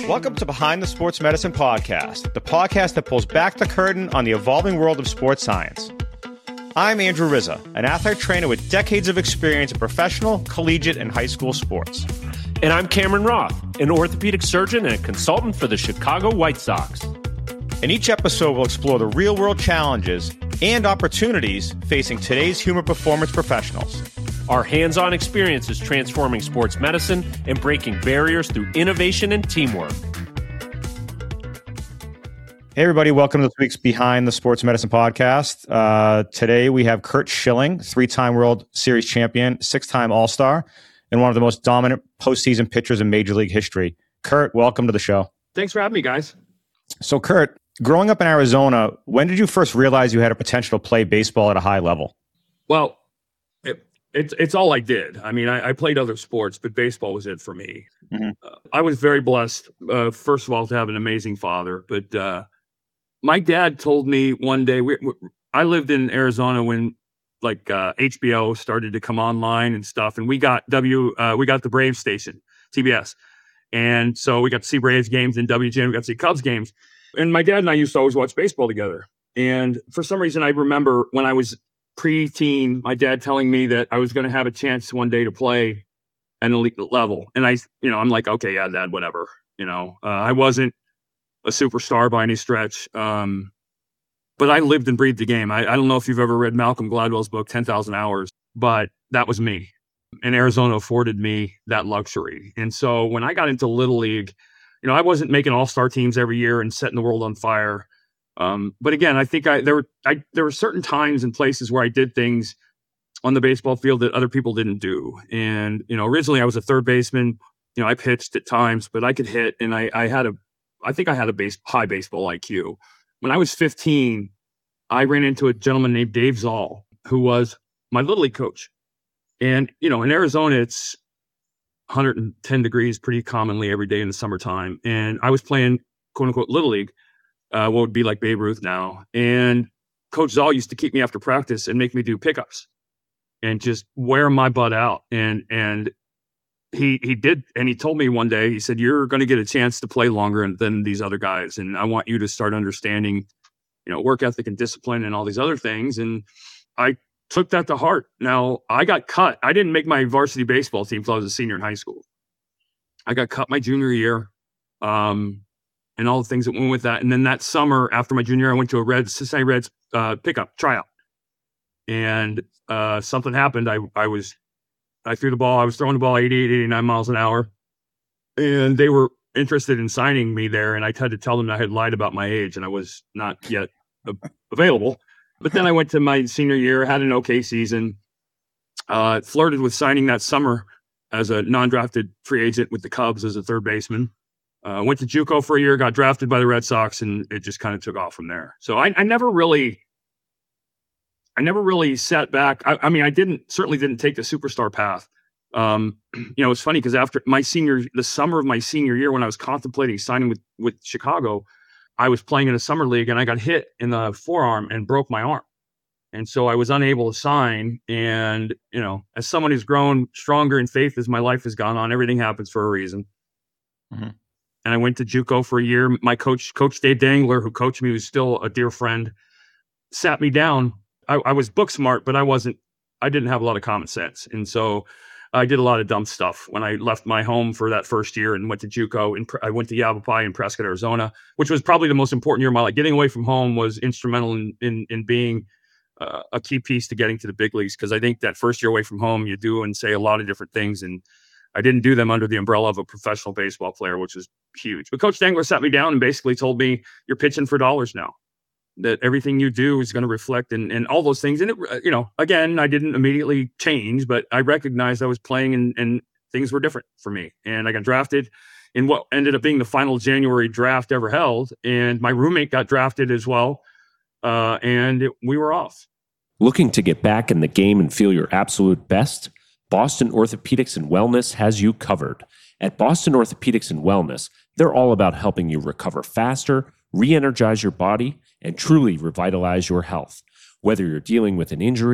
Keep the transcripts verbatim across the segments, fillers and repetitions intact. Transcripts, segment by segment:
Welcome to Behind the Sports Medicine Podcast, the podcast that pulls back the curtain on the evolving world of sports science. I'm Andrew Rizza, an athlete trainer with decades of experience in professional, collegiate, and high school sports. And I'm Cameron Roth, an orthopedic surgeon and a consultant for the Chicago White Sox. In each episode, we'll explore the real-world challenges and opportunities facing today's human performance professionals. Our hands-on experience is transforming sports medicine and breaking barriers through innovation and teamwork. Hey, everybody. Welcome to this week's Behind the Sports Medicine Podcast. Uh, today, we have Curt Schilling, three-time World Series champion, six-time All-Star, and one of the most dominant postseason pitchers in Major League history. Curt, welcome to the show. Thanks for having me, guys. So, Curt, growing up in Arizona, when did you first realize you had a potential to play baseball at a high level? Well, it, it's it's all I did. I mean, I, I played other sports, but baseball was it for me. Mm-hmm. Uh, I was very blessed, uh, first of all, to have an amazing father. But uh, my dad told me one day, we, we, I lived in Arizona when like uh, H B O started to come online and stuff, and we got W, uh, we got the Braves station, T B S, and so we got to see Braves games, and W G N we got to see Cubs games. And my dad and I used to always watch baseball together. And for some reason, I remember when I was pre-teen, my dad telling me that I was going to have a chance one day to play at an elite level. And I, you know, I'm like, okay, yeah, Dad, whatever. You know, uh, I wasn't a superstar by any stretch, um, but I lived and breathed the game. I, I don't know if you've ever read Malcolm Gladwell's book, ten thousand hours, but that was me. And Arizona afforded me that luxury. And so when I got into Little League, you know, I wasn't making all-star teams every year and setting the world on fire. Um, but again, I think I there were I, there were certain times and places where I did things on the baseball field that other people didn't do. And, you know, originally I was a third baseman. You know, I pitched at times, but I could hit. And I, I had a, I think I had a base, high baseball I Q. When I was fifteen, I ran into a gentleman named Dave Zoll, who was my Little League coach. And, you know, in Arizona, it's one hundred ten degrees pretty commonly every day in the summertime. And I was playing, quote unquote, Little League, uh, what would be like Babe Ruth now. And Coach Zoll used to keep me after practice and make me do pickups and just wear my butt out. And, and he, he did. And he told me one day, he said, you're going to get a chance to play longer than these other guys. And I want you to start understanding, you know, work ethic and discipline and all these other things. And I took that to heart. Now, I got cut. I didn't make my varsity baseball team until I was a senior in high school. I got cut my junior year, um, and all the things that went with that. And then that summer after my junior year, I went to a Reds, Cincinnati Reds uh, pickup tryout. And uh, something happened. I I was, I threw the ball. I was throwing the ball eighty-eight, eighty-nine miles an hour. And they were interested in signing me there. And I had to tell them I had lied about my age and I was not yet uh, available. But then I went to my senior year, had an okay season, uh, flirted with signing that summer as a non-drafted free agent with the Cubs as a third baseman. Uh, went to JUCO for a year, got drafted by the Red Sox, and it just kind of took off from there. So I, I never really, I never really sat back. I, I mean, I didn't certainly didn't take the superstar path. Um, you know, it's funny because after my senior, the summer of my senior year, when I was contemplating signing with with Chicago, I was playing in a summer league and I got hit in the forearm and broke my arm. And so I was unable to sign. And, you know, as someone who's grown stronger in faith as my life has gone on, everything happens for a reason. Mm-hmm. And I went to JUCO for a year. My coach, Coach Dave Dangler, who coached me, who's still a dear friend, sat me down. I, I was book smart, but I wasn't, I didn't have a lot of common sense. And so I did a lot of dumb stuff when I left my home for that first year and went to JUCO. And I went to Yavapai in Prescott, Arizona, which was probably the most important year of my life. Getting away from home was instrumental in in, in being uh, a key piece to getting to the big leagues. Because I think that first year away from home, you do and say a lot of different things. And I didn't do them under the umbrella of a professional baseball player, which was huge. But Coach Dangler sat me down and basically told me, you're pitching for dollars now. That everything you do is going to reflect and, and all those things. And, it, you know, again, I didn't immediately change, but I recognized I was playing and, and things were different for me. And I got drafted in what ended up being the final January draft ever held. And my roommate got drafted as well. Uh, and it, we were off. Looking to get back in the game and feel your absolute best? Boston Orthopedics and Wellness has you covered. At Boston Orthopedics and Wellness, they're all about helping you recover faster, re-energize your body, and truly revitalize your health. Whether you're dealing with an injury,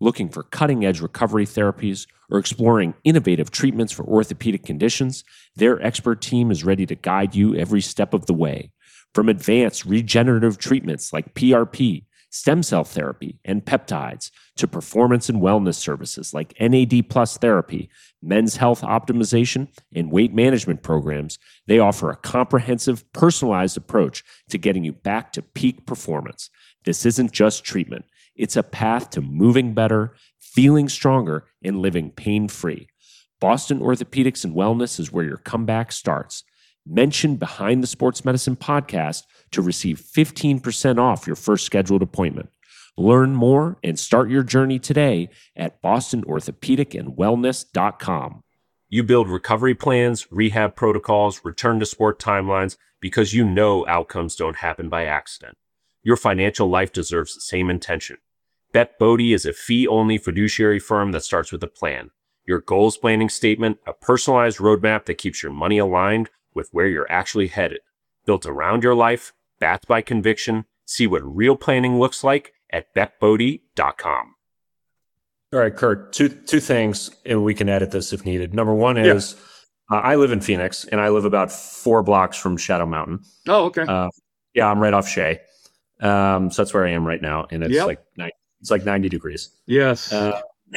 Looking for cutting-edge recovery therapies or exploring innovative treatments for orthopedic conditions, their expert team is ready to guide you every step of the way. From advanced regenerative treatments like P R P, stem cell therapy, and peptides, to performance and wellness services like N A D plus therapy, men's health optimization, and weight management programs, they offer a comprehensive, personalized approach to getting you back to peak performance. This isn't just treatment. It's a path to moving better, feeling stronger, and living pain-free. Boston Orthopedics and Wellness is where your comeback starts. Mention Behind the Sports Medicine podcast to receive fifteen percent off your first scheduled appointment. Learn more and start your journey today at boston orthopedic and wellness dot com. You build recovery plans, rehab protocols, return to sport timelines because you know outcomes don't happen by accident. Your financial life deserves the same intention. Bet Bodie is a fee-only fiduciary firm that starts with a plan. Your goals planning statement, a personalized roadmap that keeps your money aligned with where you're actually headed. Built around your life, backed by conviction. See what real planning looks like at bet bodie dot com. All right, Kurt, two two things, and we can edit this if needed. Number one is yeah. uh, I live in Phoenix, and I live about four blocks from Shadow Mountain. Oh, okay. Uh, yeah, I'm right off Shea. Um, so that's where I am right now, and it's yep. like ninety, it's like ninety degrees. Yes, uh,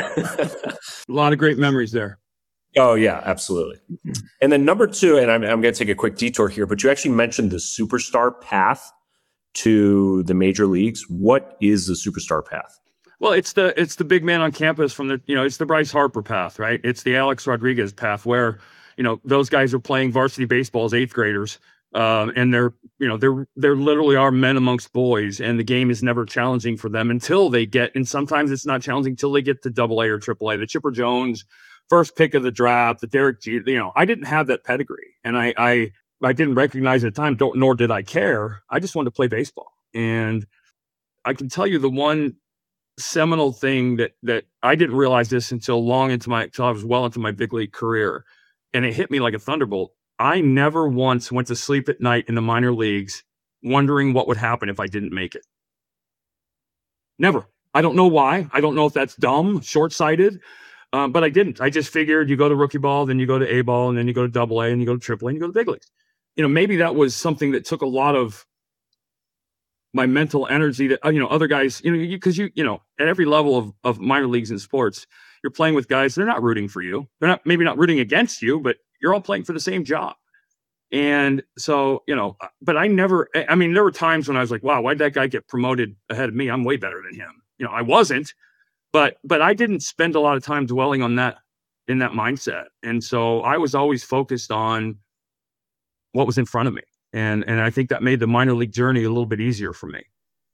a lot of great memories there. Oh yeah, absolutely. And then number two, and I'm I'm going to take a quick detour here, but you actually mentioned the superstar path to the major leagues. What is the superstar path? Well, it's the it's the big man on campus from the you know it's the Bryce Harper path, right? It's the Alex Rodriguez path, where you know those guys are playing varsity baseball as eighth graders. Um, and they're, you know, they're, they're literally are men amongst boys, and the game is never challenging for them until they get, and sometimes it's not challenging until they get to double A or triple A. The Chipper Jones, first pick of the draft, the Derek G, you know, I didn't have that pedigree, and I, I, I didn't recognize at the time, don't, nor did I care. I just wanted to play baseball. And I can tell you the one seminal thing that, that I didn't realize this until long into my, until I was well into my big league career, and it hit me like a thunderbolt. I never once went to sleep at night in the minor leagues wondering what would happen if I didn't make it. Never. I don't know why. I don't know if that's dumb, short-sighted, um, but I didn't. I just figured you go to rookie ball, then you go to A ball, and then you go to double A, and you go to triple A, and you go to big leagues. You know, maybe that was something that took a lot of my mental energy that, you know, other guys, you know, because you, you, you know, at every level of, of minor leagues in sports, you're playing with guys, they're not rooting for you. They're not, maybe not rooting against you, but you're all playing for the same job. And so, you know, but I never, I mean, there were times when I was like, wow, why'd that guy get promoted ahead of me? I'm way better than him. You know, I wasn't, but, but I didn't spend a lot of time dwelling on that, in that mindset. And so I was always focused on what was in front of me. And, and I think that made the minor league journey a little bit easier for me.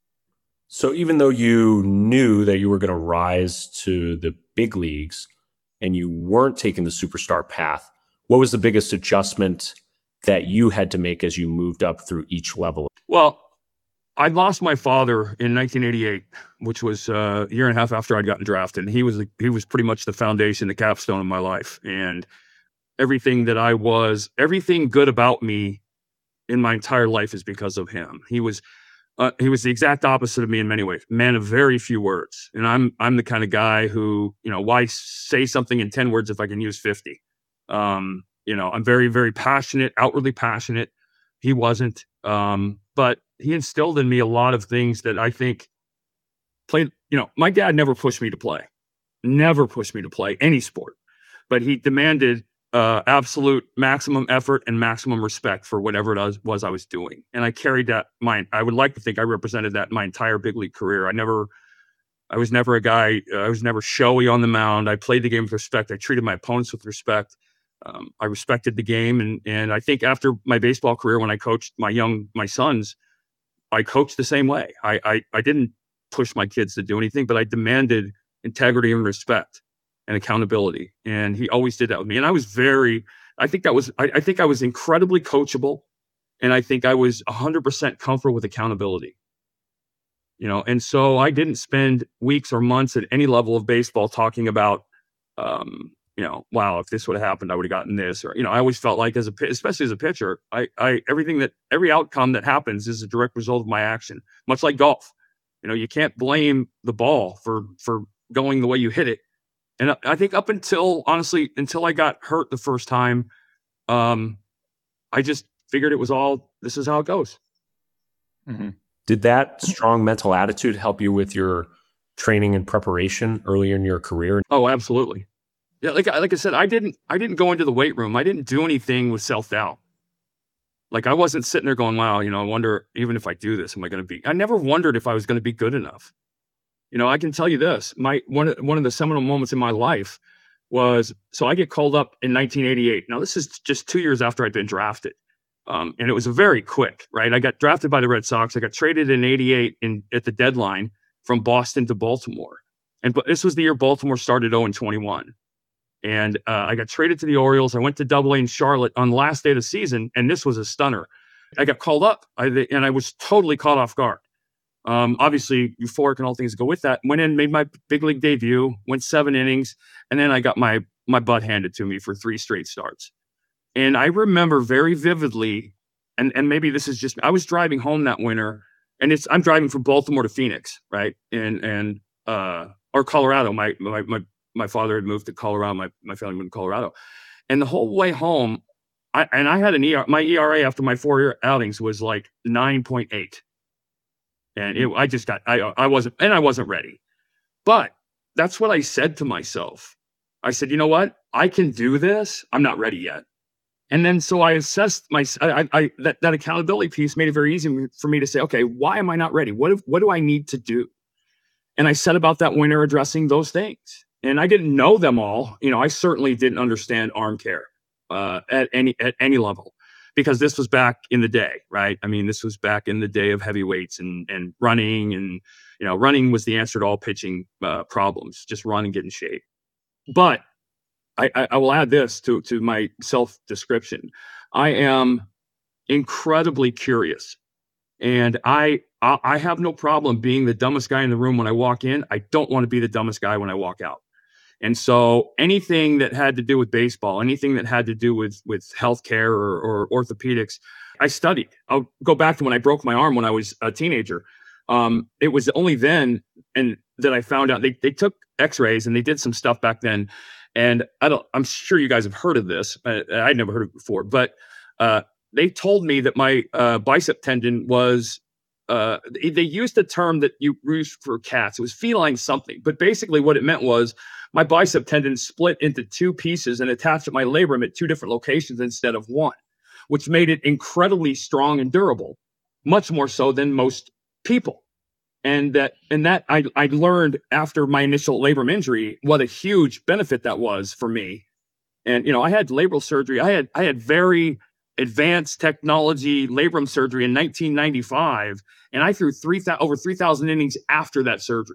So even though you knew that you were going to rise to the big leagues and you weren't taking the superstar path, what was the biggest adjustment that you had to make as you moved up through each level? Well, I lost my father in nineteen eighty-eight, which was uh, a year and a half after I'd gotten drafted. And he was he was pretty much the foundation, the capstone of my life. And everything that I was, everything good about me in my entire life is because of him. He was uh, he was the exact opposite of me in many ways. Man of very few words. And I'm I'm the kind of guy who, you know, why say something in ten words if I can use fifty? Um, you know, I'm very, very passionate, outwardly passionate. He wasn't, um, but he instilled in me a lot of things that I think played, you know, my dad never pushed me to play, never pushed me to play any sport, but he demanded uh, absolute maximum effort and maximum respect for whatever it was, was I was doing. And I carried that mind. I would like to think I represented that my entire big league career. I never, I was never a guy, uh, I was never showy on the mound. I played the game with respect. I treated my opponents with respect. Um, I respected the game. And, and I think after my baseball career, when I coached my young, my sons, I coached the same way. I, I, I didn't push my kids to do anything, but I demanded integrity and respect and accountability. And he always did that with me. And I was very, I think that was, I, I think I was incredibly coachable. And I think I was one hundred percent comfortable with accountability. You know, and so I didn't spend weeks or months at any level of baseball talking about, um, you know, wow, if this would have happened, I would have gotten this. Or, you know, I always felt like as a, especially as a pitcher, I, I, everything that, every outcome that happens is a direct result of my action, much like golf. You know, you can't blame the ball for, for going the way you hit it. And I think up until, honestly, until I got hurt the first time, um, I just figured it was all, this is how it goes. Mm-hmm. Did that strong mental attitude help you with your training and preparation earlier in your career? Oh, absolutely. Yeah, like like I said, I didn't I didn't go into the weight room. I didn't do anything with self-doubt. Like I wasn't sitting there going, wow, you know, I wonder even if I do this, am I going to be? I never wondered if I was going to be good enough. You know, I can tell you this. My one of, one of the seminal moments in my life was, so I get called up in nineteen eighty-eight. Now, this is just two years after I'd been drafted. Um, and it was very quick, right? I got drafted by the Red Sox. I got traded in eighty-eight in at the deadline from Boston to Baltimore. And but this was the year Baltimore started oh and twenty-one. And uh, I got traded to the Orioles. I went to Double A in Charlotte on the last day of the season, and this was a stunner. I got called up, I, and I was totally caught off guard. Um, obviously, euphoric and all things that go with that. Went in, made my big league debut, went seven innings, and then I got my my butt handed to me for three straight starts. And I remember very vividly, and and maybe this is just, I was driving home that winter, and it's I'm driving from Baltimore to Phoenix, right, and and uh, or Colorado. My my my my father had moved to Colorado. My my family moved to Colorado, and the whole way home, I and I had an E R. My E R A after my four year outings was like nine point eight. And it, I just got, I, I wasn't, and I wasn't ready. But that's what I said to myself. I said, you know what? I can do this. I'm not ready yet. And then, so I assessed my, I, I that, that accountability piece made it very easy for me to say, okay, why am I not ready? What, if, what do I need to do? And I set about that winter addressing those things. And I didn't know them all. You know, I certainly didn't understand arm care uh, at any, at any level. Because this was back in the day, right? I mean, this was back in the day of heavyweights and and running, and you know, running was the answer to all pitching uh, problems. Just run and get in shape. But I, I, I will add this to to my self description. I am incredibly curious, and I I have no problem being the dumbest guy in the room when I walk in. I don't want to be the dumbest guy when I walk out. And so anything that had to do with baseball, anything that had to do with, with healthcare or, or orthopedics, I studied. I'll go back to when I broke my arm when I was a teenager. Um, it was only then and that I found out they, they took x-rays and they did some stuff back then. And I don't, I'm sure you guys have heard of this. I, I'd never heard of it before, but uh, they told me that my uh, bicep tendon was, uh, they used the term that you use for cats. It was feline something, but basically what it meant was my bicep tendon split into two pieces and attached at my labrum at two different locations instead of one, which made it incredibly strong and durable, much more so than most people. And that, and that I, I learned after my initial labrum injury, what a huge benefit that was for me. And, you know, I had labral surgery. I had, I had very advanced technology labrum surgery in nineteen ninety-five. And I threw three, over three thousand innings after that surgery.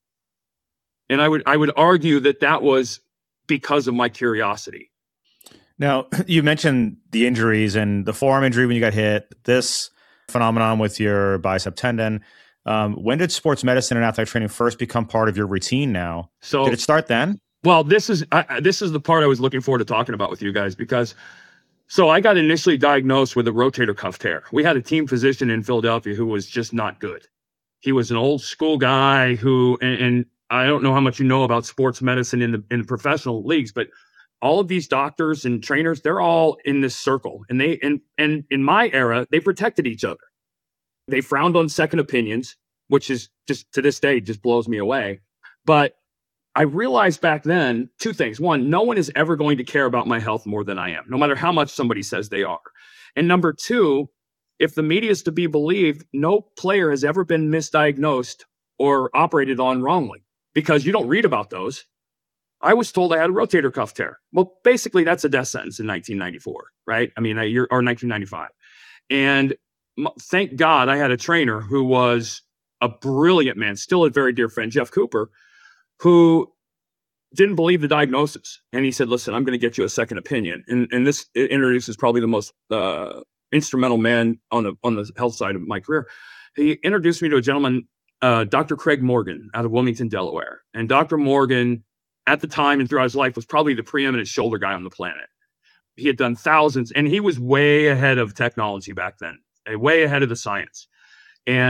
And I would I would argue that that was because of my curiosity. Now, you mentioned the injuries and the forearm injury when you got hit, this phenomenon with your bicep tendon. Um, when did sports medicine and athletic training first become part of your routine now? So, did it start then? Well, this is I, this is the part I was looking forward to talking about with you guys, because so I got initially diagnosed with a rotator cuff tear. We had a team physician in Philadelphia who was just not good. He was an old school guy who, and, and I don't know how much you know about sports medicine in the in the professional leagues, but all of these doctors and trainers, they're all in this circle. And they and and in my era, they protected each other. They frowned on second opinions, which is just to this day just blows me away. But I realized back then two things. One, no one is ever going to care about my health more than I am, no matter how much somebody says they are. And number two, if the media is to be believed, no player has ever been misdiagnosed or operated on wrongly, because you don't read about those. I was told I had a rotator cuff tear. Well, basically that's a death sentence in nineteen ninety-four, right? I mean, a year or nineteen ninety-five. And m- thank God I had a trainer who was a brilliant man, still a very dear friend, Jeff Cooper, who didn't believe the diagnosis. And he said, listen, I'm going to get you a second opinion. And, and this introduces probably the most uh, instrumental man on the on the health side of my career. He introduced me to a gentleman, uh, Doctor Craig Morgan, out of Wilmington, Delaware. And Doctor Morgan, at the time and throughout his life, was probably the preeminent shoulder guy on the planet. He had done thousands, and he was way ahead of technology back then, way ahead of the science. And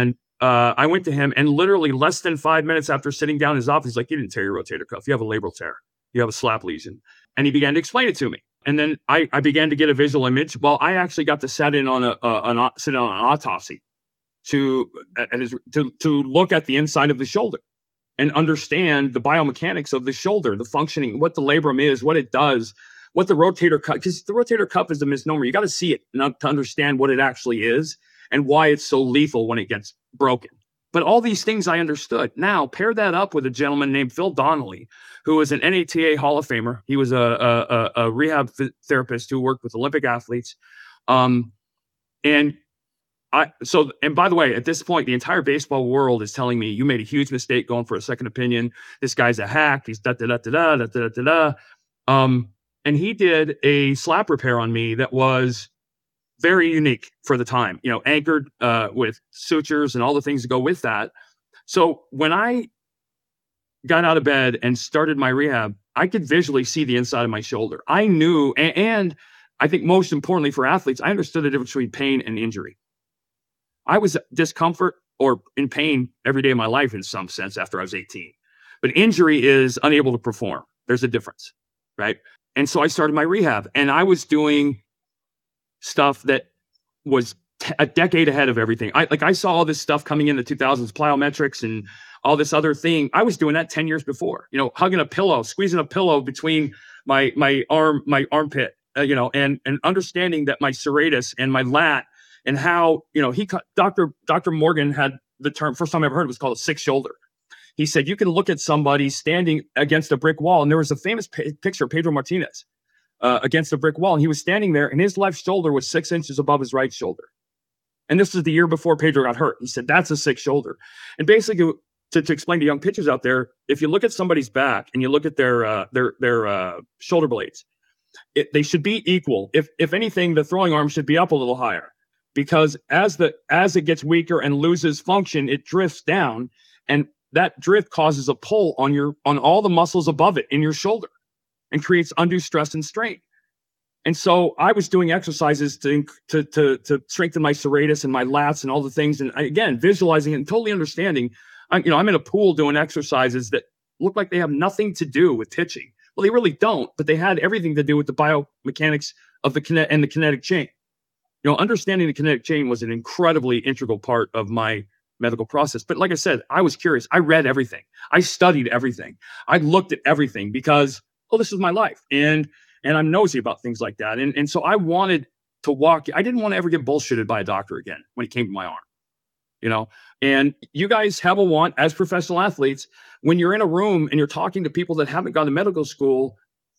uh, I went to him, and literally less than five minutes after sitting down in his office, he's like, you didn't tear your rotator cuff. You have a labral tear. You have a slap lesion. And he began to explain it to me. And then I, I began to get a visual image. Well, I actually got to sit in on a, a an, sit on an autopsy to, at his, to to look at the inside of the shoulder and understand the biomechanics of the shoulder, the functioning, what the labrum is, what it does, what the rotator cuff, because the rotator cuff is a misnomer. You got to see it not to understand what it actually is and why it's so lethal when it gets broken. But all these things I understood. Now, pair that up with a gentleman named Phil Donnelly, who was an N A T A Hall of Famer. He was a, a, a rehab therapist who worked with Olympic athletes. Um, and I, so, and by the way, at this point, the entire baseball world is telling me you made a huge mistake going for a second opinion. This guy's a hack. He's da da da da da da da da. Um, and he did a slap repair on me that was very unique for the time, you know, anchored uh, with sutures and all the things that go with that. So when I got out of bed and started my rehab, I could visually see the inside of my shoulder. I knew, and, and I think most importantly for athletes, I understood the difference between pain and injury. I was discomfort or in pain every day of my life in some sense after I was eighteen. But injury is unable to perform. There's a difference, right? And so I started my rehab, and I was doing stuff that was t- a decade ahead of everything. I like I saw all this stuff coming in the two thousands, plyometrics and all this other thing. I was doing that ten years before, you know, hugging a pillow, squeezing a pillow between my my arm, my armpit, uh, you know, and and understanding that my serratus and my lat and how, you know, he Doctor Doctor Morgan had the term, first time I ever heard it was called a six shoulder. He said, you can look at somebody standing against a brick wall. And there was a famous p- picture of Pedro Martinez Uh, against a brick wall. And he was standing there and his left shoulder was six inches above his right shoulder. And this was the year before Pedro got hurt. He said, that's a six shoulder. And basically to, to explain to young pitchers out there, if you look at somebody's back and you look at their, uh, their, their uh, shoulder blades, it, they should be equal. If, if anything, the throwing arm should be up a little higher because as the, as it gets weaker and loses function, it drifts down and that drift causes a pull on your, on all the muscles above it in your shoulder and creates undue stress and strain. And so I was doing exercises to, to, to, to strengthen my serratus and my lats and all the things. And I, again, visualizing and totally understanding, I, you know, I'm in a pool doing exercises that look like they have nothing to do with pitching. Well, they really don't, but they had everything to do with the biomechanics of the kinet and the kinetic chain. You know, understanding the kinetic chain was an incredibly integral part of my medical process. But like I said, I was curious. I read everything. I studied everything. I looked at everything because, oh, this is my life. And and I'm nosy about things like that. And, and so I wanted to walk. I didn't want to ever get bullshitted by a doctor again when it came to my arm, you know, and you guys have a want as professional athletes, when you're in a room and you're talking to people that haven't gone to medical school,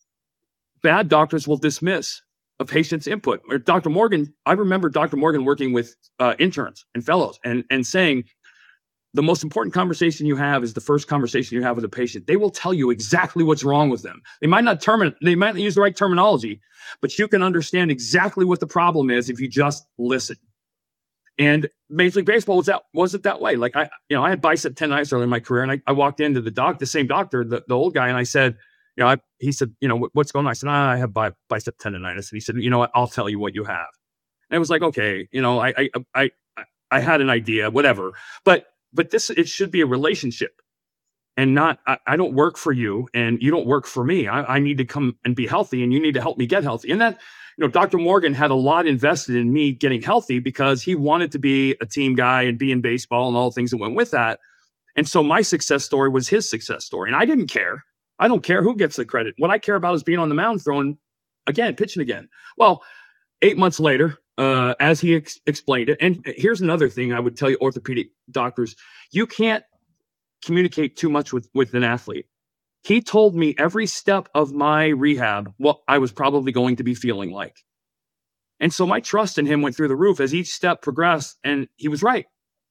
bad doctors will dismiss a patient's input. Or Doctor Morgan, I remember Doctor Morgan working with uh, interns and fellows and, and saying, the most important conversation you have is the first conversation you have with a patient. They will tell you exactly what's wrong with them. They might not term they might not use the right terminology, but you can understand exactly what the problem is if you just listen. And Major League Baseball was that wasn't that way. Like I, you know, I had bicep tendonitis early in my career, and I, I walked into the doc, the same doctor, the, the old guy, and I said, you know, I, he said, you know, what's going on? I said, ah, I have bi- bicep tendonitis, and he said, you know what? I'll tell you what you have. And it was like, okay, you know, I, I, I, I had an idea, whatever, but. But this, it should be a relationship and not, I, I don't work for you and you don't work for me. I, I need to come and be healthy and you need to help me get healthy. And that, you know, Doctor Morgan had a lot invested in me getting healthy because he wanted to be a team guy and be in baseball and all the things that went with that. And so my success story was his success story. And I didn't care. I don't care who gets the credit. What I care about is being on the mound, throwing again, pitching again. Well, eight months later, Uh, as he ex- explained it. And here's another thing I would tell you, orthopedic doctors, you can't communicate too much with, with an athlete. He told me every step of my rehab what I was probably going to be feeling like. And so my trust in him went through the roof as each step progressed, and he was right.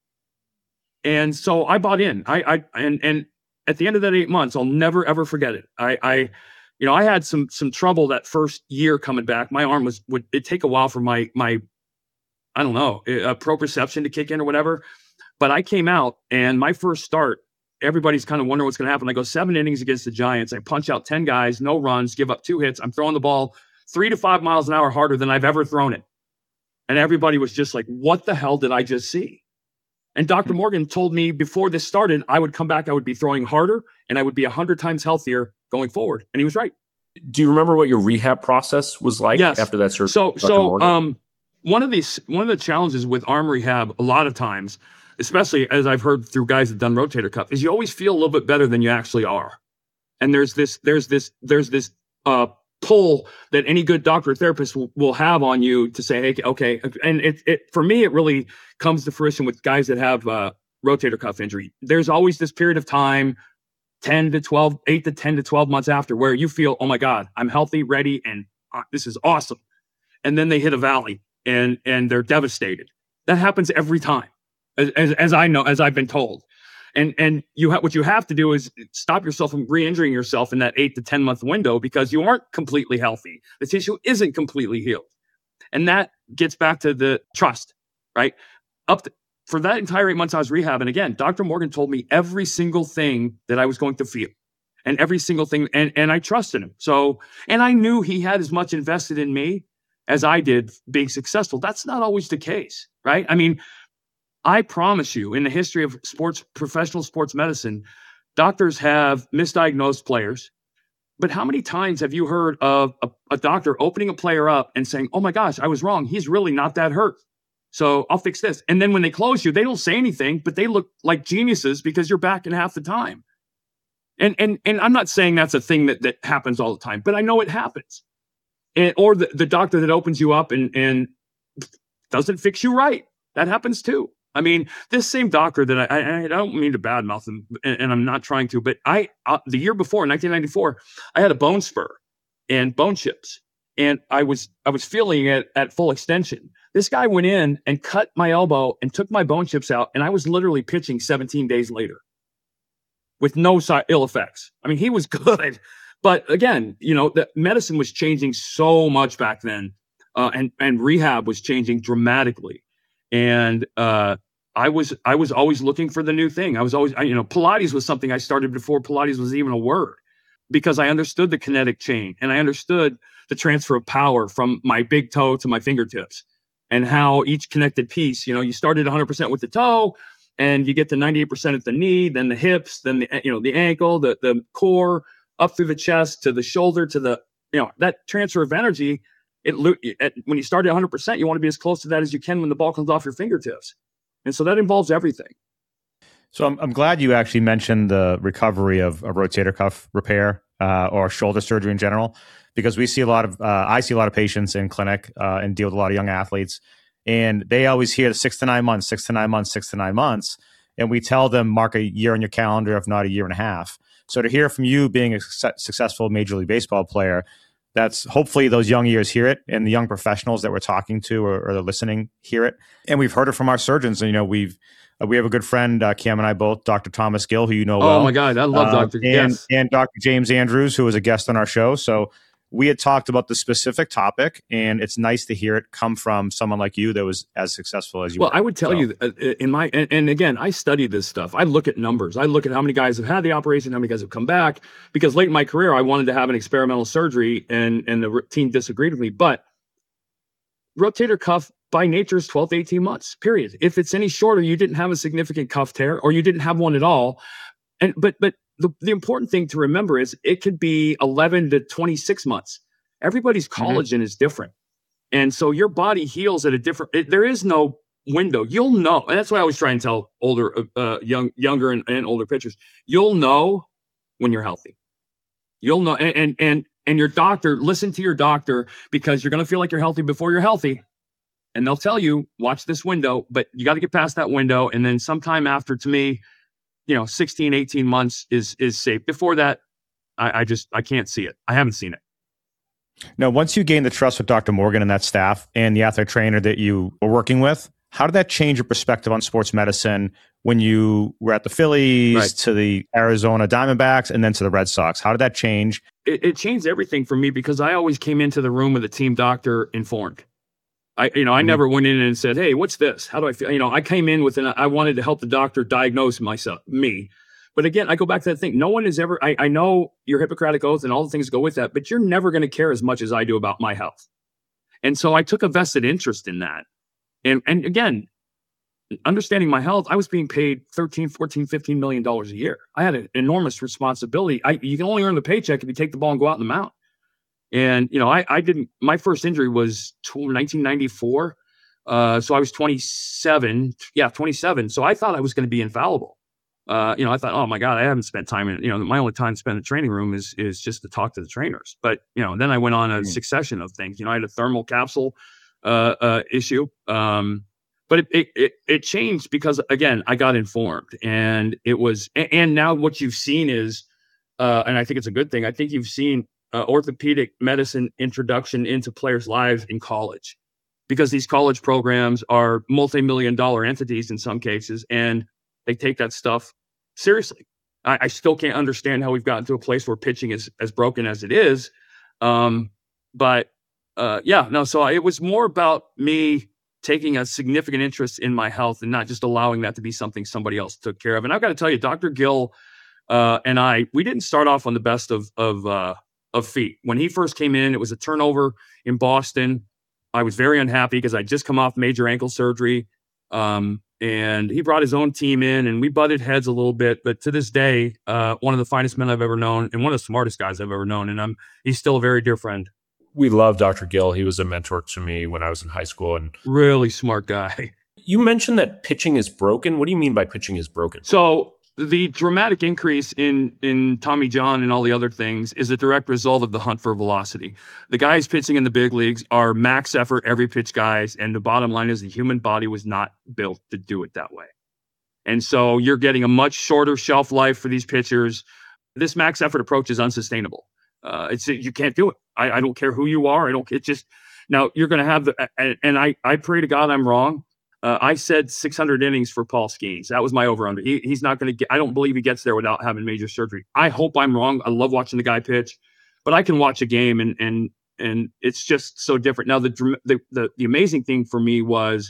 And so I bought in. I, I and and at the end of that eight months, I'll never ever forget it. I, I You know, I had some some trouble that first year coming back. My arm was would it take a while for my my I don't know uh, proprioception to kick in or whatever. But I came out and my first start, everybody's kind of wondering what's going to happen. I go seven innings against the Giants. I punch out ten guys, no runs, give up two hits. I'm throwing the ball three to five miles an hour harder than I've ever thrown it. And everybody was just like, "What the hell did I just see?" And Doctor Morgan told me before this started, I would come back, I would be throwing harder, and I would be a hundred times healthier going forward. And he was right. Do you remember what your rehab process was like yes. after that surgery? So, Doctor so Morgan? um, one of these, one of the challenges with arm rehab, a lot of times, especially as I've heard through guys that done rotator cuff, is you always feel a little bit better than you actually are. And there's this, there's this, there's this uh, pull that any good doctor or therapist will, will have on you to say, hey, okay. And it, it, for me, it really comes to fruition with guys that have uh, rotator cuff injury. There's always this period of time, ten to twelve, eight to ten to twelve months after, where you feel, oh my God, I'm healthy, ready, and uh, this is awesome. And then they hit a valley and, and they're devastated. That happens every time, as, as, as I know, as I've been told. And and you ha- what you have to do is stop yourself from re-injuring yourself in that eight to ten month window, because you aren't completely healthy. The tissue isn't completely healed. And that gets back to the trust, right? Up to, for that entire eight months I was rehabbing, again, Doctor Morgan told me every single thing that I was going to feel and every single thing. And, and I trusted him. So, and I knew he had as much invested in me as I did being successful. That's not always the case, right? I mean, I promise you, in the history of sports, professional sports medicine, doctors have misdiagnosed players. But how many times have you heard of a, a doctor opening a player up and saying, oh my gosh, I was wrong. He's really not that hurt. So I'll fix this. And then when they close you, they don't say anything, but they look like geniuses because you're back in half the time. And and and I'm not saying that's a thing that, that happens all the time, but I know it happens. And, or the, the doctor that opens you up and, and doesn't fix you right. That happens too. I mean, this same doctor that I, I, I don't mean to badmouth him, and, and I'm not trying to, but I, uh, the year before, nineteen ninety-four, I had a bone spur and bone chips, and I was, I was feeling it at full extension. This guy went in and cut my elbow and took my bone chips out, and I was literally pitching seventeen days later with no side ill effects. I mean, he was good, but again, you know, the medicine was changing so much back then, uh, and and rehab was changing dramatically. And uh, I was I was always looking for the new thing. I was always, I, you know, Pilates was something I started before Pilates was even a word, because I understood the kinetic chain and I understood the transfer of power from my big toe to my fingertips, and how each connected piece, you know, you started one hundred percent with the toe and you get to ninety-eight percent at the knee, then the hips, then the, you know, the ankle, the, the core, up through the chest to the shoulder to the, you know, that transfer of energy. It, it when you start at one hundred percent, you want to be as close to that as you can when the ball comes off your fingertips. And so that involves everything. So I'm, I'm glad you actually mentioned the recovery of a rotator cuff repair uh, or shoulder surgery in general, because we see a lot of, uh, I see a lot of patients in clinic uh, and deal with a lot of young athletes, and they always hear six to nine months, six to nine months, six to nine months. And we tell them mark a year on your calendar, if not a year and a half. So to hear from you being a su- successful Major League Baseball player, that's hopefully those young years hear it, and the young professionals that we're talking to or, or they're listening hear it. And we've heard it from our surgeons. And, you know, we've, uh, we have a good friend, uh, Cam and I both, Doctor Thomas Gill, who you know well. Oh my God, I love uh, Doctor And, yes. and Doctor James Andrews, who was a guest on our show. So we had talked about the specific topic, and it's nice to hear it come from someone like you that was as successful as you well, were. I would tell so. you, uh, in my, and, and again, I study this stuff. I look at numbers. I look at how many guys have had the operation, how many guys have come back, because late in my career, I wanted to have an experimental surgery, and, and the team disagreed with me. But rotator cuff by nature is twelve to eighteen months, period. If it's any shorter, you didn't have a significant cuff tear, or you didn't have one at all. And, but, but the, the important thing to remember is it could be eleven to twenty-six months. Everybody's collagen mm-hmm. is different. And so your body heals at a different, it, there is no window. You'll know. And that's why I always try and tell older, uh, young, younger and, and older pitchers, you'll know when you're healthy. You'll know. And, and, and, and your doctor, listen to your doctor, because you're going to feel like you're healthy before you're healthy. And they'll tell you, watch this window, but you got to get past that window. And then sometime after, to me, you know, sixteen, eighteen months is, is safe. Before that, I, I just, I can't see it. I haven't seen it. Now, once you gain the trust with Doctor Morgan and that staff and the athletic trainer that you were working with, how did that change your perspective on sports medicine when you were at the Phillies, right, to the Arizona Diamondbacks, and then to the Red Sox? How did that change? It, it changed everything for me, because I always came into the room with a team doctor informed. I, you know, I mm-hmm. never went in and said, "Hey, what's this? How do I feel?" You know, I came in with an, I wanted to help the doctor diagnose myself, me. But again, I go back to that thing. No one is ever, I, I know your Hippocratic Oath and all the things that go with that, but you're never going to care as much as I do about my health. And so I took a vested interest in that. And and again, understanding my health, I was being paid thirteen, fourteen, fifteen million dollars a year. I had an enormous responsibility. I, you can only earn the paycheck if you take the ball and go out in the mound. And, you know, I, I didn't, my first injury was nineteen ninety-four. Uh, so I was twenty-seven. Yeah, twenty-seven. So I thought I was going to be infallible. Uh, you know, I thought, oh my God, I haven't spent time in, you know, my only time spent in the training room is, is just to talk to the trainers. But, you know, then I went on a mm. succession of things. You know, I had a thermal capsule uh, uh, issue. Um, but it, it, it, it changed because, again, I got informed, and it was, and now what you've seen is, uh, and I think it's a good thing. I think you've seen uh, orthopedic medicine introduction into players' lives in college, because these college programs are multi-million dollar entities in some cases, and they take that stuff seriously. I, I still can't understand how we've gotten to a place where pitching is as broken as it is. Um, but uh, yeah, no, so it was more about me taking a significant interest in my health and not just allowing that to be something somebody else took care of. And I've got to tell you, Doctor Gill uh, and I, we didn't start off on the best of, of, uh, of feet. When he first came in, it was a turnover in Boston. I was very unhappy because I'd just come off major ankle surgery. Um, and he brought his own team in, and we butted heads a little bit. But to this day, uh, one of the finest men I've ever known, and one of the smartest guys I've ever known. And I'm he's still a very dear friend. We love Doctor Gill. He was a mentor to me when I was in high school. And really smart guy. You mentioned that pitching is broken. What do you mean by pitching is broken? So the dramatic increase in in Tommy John and all the other things is a direct result of the hunt for velocity. The guys pitching in the big leagues are max effort, every pitch guys. And the bottom line is the human body was not built to do it that way. And so you're getting a much shorter shelf life for these pitchers. This max effort approach is unsustainable. Uh, it's you can't do it. I, I don't care who you are. I don't. It just now you're going to have the and, and I I pray to God I'm wrong. Uh, I said six hundred innings for Paul Skeens. That was my over-under. He, he's not going to get, I don't believe he gets there without having major surgery. I hope I'm wrong. I love watching the guy pitch, but I can watch a game and, and, and it's just so different. Now, the, the, the, the amazing thing for me was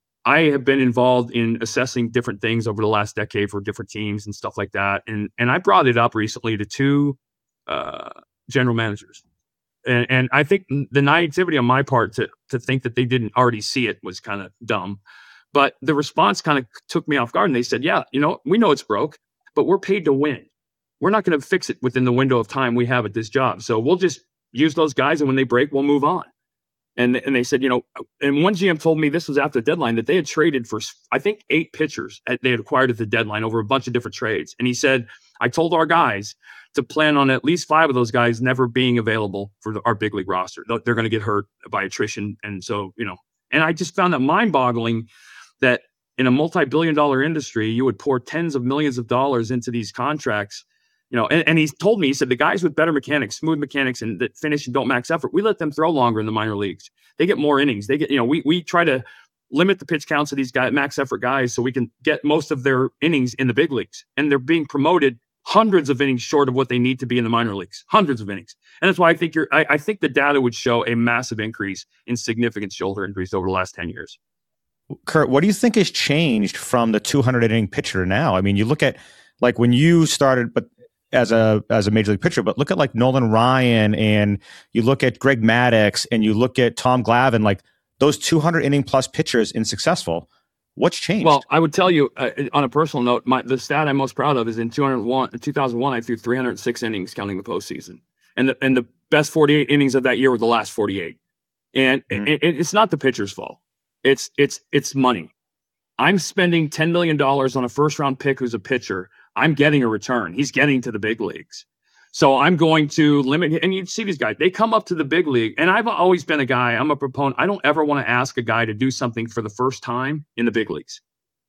I have been involved in assessing different things over the last decade for different teams and stuff like that. And, and I brought it up recently to two uh, general managers. And, and I think the naivety on my part to to think that they didn't already see it was kind of dumb. But the response kind of took me off guard. And they said, yeah, you know, we know it's broke, but we're paid to win. We're not going to fix it within the window of time we have at this job. So we'll just use those guys. And when they break, we'll move on. And, and they said, you know, and one G M told me this was after the deadline that they had traded for, I think, eight pitchers at, they had acquired at the deadline over a bunch of different trades. And he said, I told our guys to plan on at least five of those guys never being available for the, our big league roster. They're going to get hurt by attrition. And so, you know, and I just found that mind boggling that in a multi-billion dollar industry, you would pour tens of millions of dollars into these contracts, you know, and, and he told me, he said, the guys with better mechanics, smooth mechanics, and that finish and don't max effort, we let them throw longer in the minor leagues. They get more innings. They get, you know, we, we try to limit the pitch counts of these guys, max effort guys, so we can get most of their innings in the big leagues. And they're being promoted hundreds of innings short of what they need to be in the minor leagues, hundreds of innings. And that's why I think you're, I, I think the data would show a massive increase in significant shoulder injuries over the last ten years. Kurt, what do you think has changed from the two hundred inning pitcher now? I mean, you look at like when you started, but as a, as a major league pitcher, but look at like Nolan Ryan, and you look at Greg Maddux, and you look at Tom Glavine, like those two hundred inning plus pitchers in successful. What's changed? Well, I would tell you uh, on a personal note, my, the stat I'm most proud of is in two thousand one, two thousand one, I threw three hundred six innings counting the postseason. And the, and the best forty-eight innings of that year were the last forty-eight. And mm-hmm. it, it, it's not the pitcher's fault. It's, it's, it's money. I'm spending ten million dollars on a first round pick who's a pitcher. I'm getting a return. He's getting to the big leagues. So I'm going to limit, and you see these guys, they come up to the big league. And I've always been a guy, I'm a proponent. I don't ever want to ask a guy to do something for the first time in the big leagues.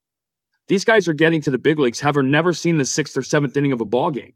These guys are getting to the big leagues, have never seen the sixth or seventh inning of a ball game.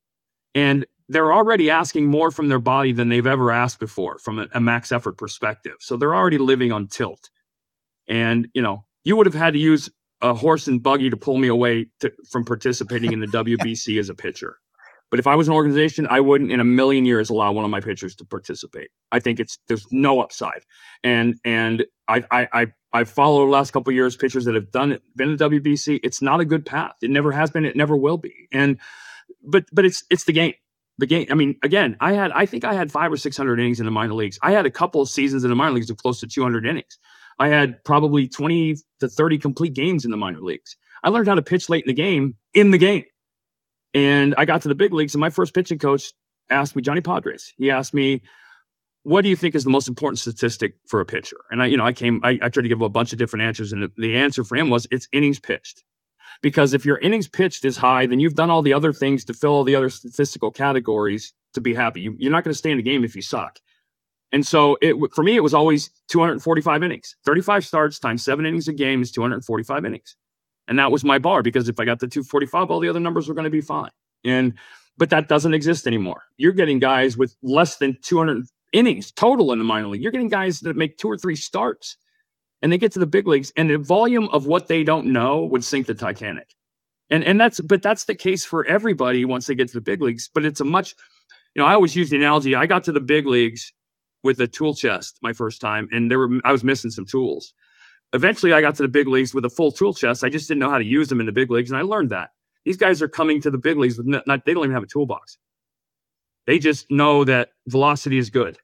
And they're already asking more from their body than they've ever asked before from a, a max effort perspective. So they're already living on tilt. And, you know, you would have had to use a horse and buggy to pull me away to, from participating in the W B C as a pitcher. But if I was an organization, I wouldn't in a million years allow one of my pitchers to participate. I think it's there's no upside. And and I I I, I followed the last couple of years pitchers that have done it, been in the W B C. It's not a good path. It never has been. It never will be. And but but it's it's the game. The game. I mean, again, I had I think I had five or six hundred innings in the minor leagues. I had a couple of seasons in the minor leagues of close to two hundred innings. I had probably twenty to thirty complete games in the minor leagues. I learned how to pitch late in the game, in the game. And I got to the big leagues, and my first pitching coach asked me, Johnny Padres, he asked me, what do you think is the most important statistic for a pitcher? And I, you know, I came, I, I tried to give a bunch of different answers, and the, the answer for him was it's innings pitched. Because if your innings pitched is high, then you've done all the other things to fill all the other statistical categories to be happy. You, you're not going to stay in the game if you suck. And so it, for me, it was always two hundred forty-five innings. thirty-five starts times seven innings a game is two hundred forty-five innings. And that was my bar, because if I got the two forty-five, all the other numbers were going to be fine. And but that doesn't exist anymore. You're getting guys with less than two hundred innings total in the minor league. You're getting guys that make two or three starts, and they get to the big leagues, and the volume of what they don't know would sink the Titanic. And and that's but that's the case for everybody once they get to the big leagues. But it's a much, you know, I always use the analogy. I got to the big leagues with a tool chest my first time, and there were I was missing some tools. Eventually, I got to the big leagues with a full tool chest. I just didn't know how to use them in the big leagues, and I learned that. These guys are coming to the big leagues with not, not they don't even have a toolbox. They just know that velocity is good.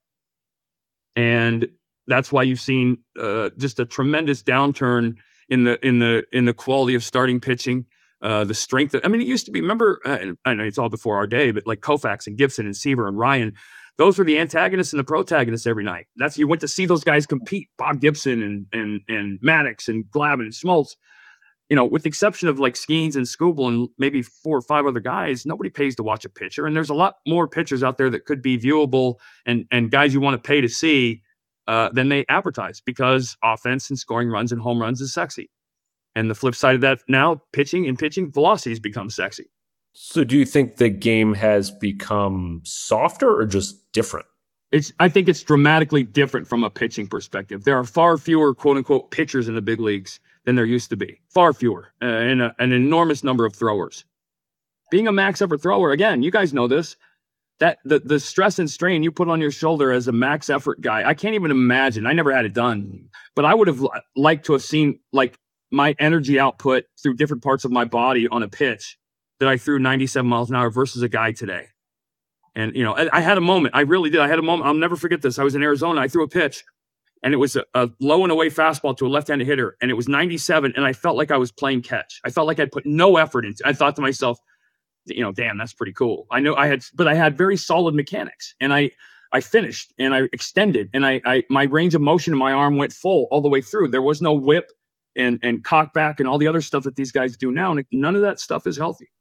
And that's why you've seen uh, just a tremendous downturn in the in the in the quality of starting pitching, uh, the strength. Of, I mean, it used to be. Remember, uh, I know it's all before our day, but like Koufax and Gibson and Seaver and Ryan, those were the antagonists and the protagonists every night. That's you went to see those guys compete. Bob Gibson and and and Maddox and Glavine and Smoltz. You know, with the exception of like Skeens and Skubal and maybe four or five other guys, nobody pays to watch a pitcher. And there's a lot more pitchers out there that could be viewable and and guys you want to pay to see uh, than they advertise, because offense and scoring runs and home runs is sexy. And the flip side of that now, pitching and pitching velocities become sexy. So do you think the game has become softer or just different? It's. I think it's dramatically different from a pitching perspective. There are far fewer quote unquote pitchers in the big leagues than there used to be. Far fewer, uh, and a, an enormous number of throwers. Being a max effort thrower, again, you guys know this, that the, the stress and strain you put on your shoulder as a max effort guy, I can't even imagine. I never had it done, but I would have li- liked to have seen like my energy output through different parts of my body on a pitch that I threw ninety-seven miles an hour versus a guy today. And, you know, I, I had a moment. I really did. I had a moment. I'll never forget this. I was in Arizona. I threw a pitch. And it was a, a low and away fastball to a left-handed hitter. And it was ninety-seven. And I felt like I was playing catch. I felt like I'd put no effort into it. I thought to myself, you know, damn, that's pretty cool. I know I had, but I had very solid mechanics. And I I finished and I extended. And I, I my range of motion in my arm went full all the way through. There was no whip and, and cock back and all the other stuff that these guys do now. And none of that stuff is healthy.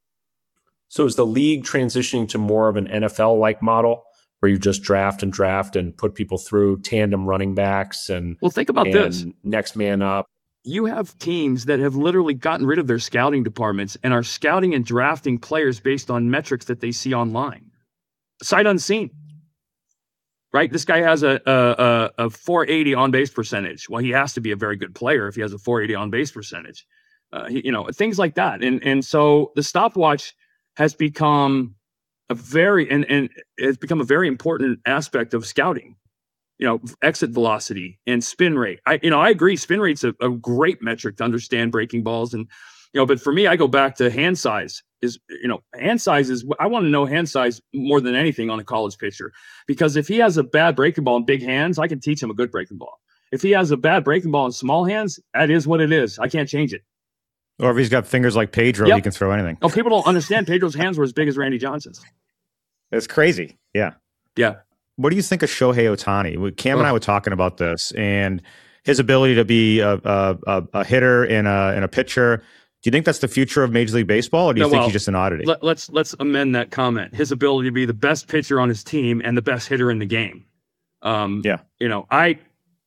So is the league transitioning to more of an N F L-like model, where you just draft and draft and put people through tandem running backs and well, think about and this. Next man up? You have teams that have literally gotten rid of their scouting departments and are scouting and drafting players based on metrics that they see online, sight unseen. Right? This guy has a a, a four eighty on base percentage. Well, he has to be a very good player if he has a four eighty on base percentage. Uh, he, you know, things like that. And and so the stopwatch has become a very and and it's become a very important aspect of scouting. You know, exit velocity and spin rate. I you know I agree. Spin rate's a, a great metric to understand breaking balls, and you know, but for me, I go back to hand size. Is you know, hand size is I want to know hand size more than anything on a college pitcher, because if he has a bad breaking ball and big hands, I can teach him a good breaking ball. If he has a bad breaking ball and small hands, that is what it is. I can't change it. Or if he's got fingers like Pedro, Yep. he can throw anything. Oh, people don't understand. Pedro's hands were as big as Randy Johnson's. It's crazy. Yeah. Yeah. What do you think of Shohei Ohtani? Cam and I were talking about this, and his ability to be a, a, a, a hitter and a, and a pitcher. Do you think that's the future of Major League Baseball, or do you No, think well, he's just an oddity? Let, let's let's amend that comment. His ability to be the best pitcher on his team and the best hitter in the game. Um, yeah. You know, I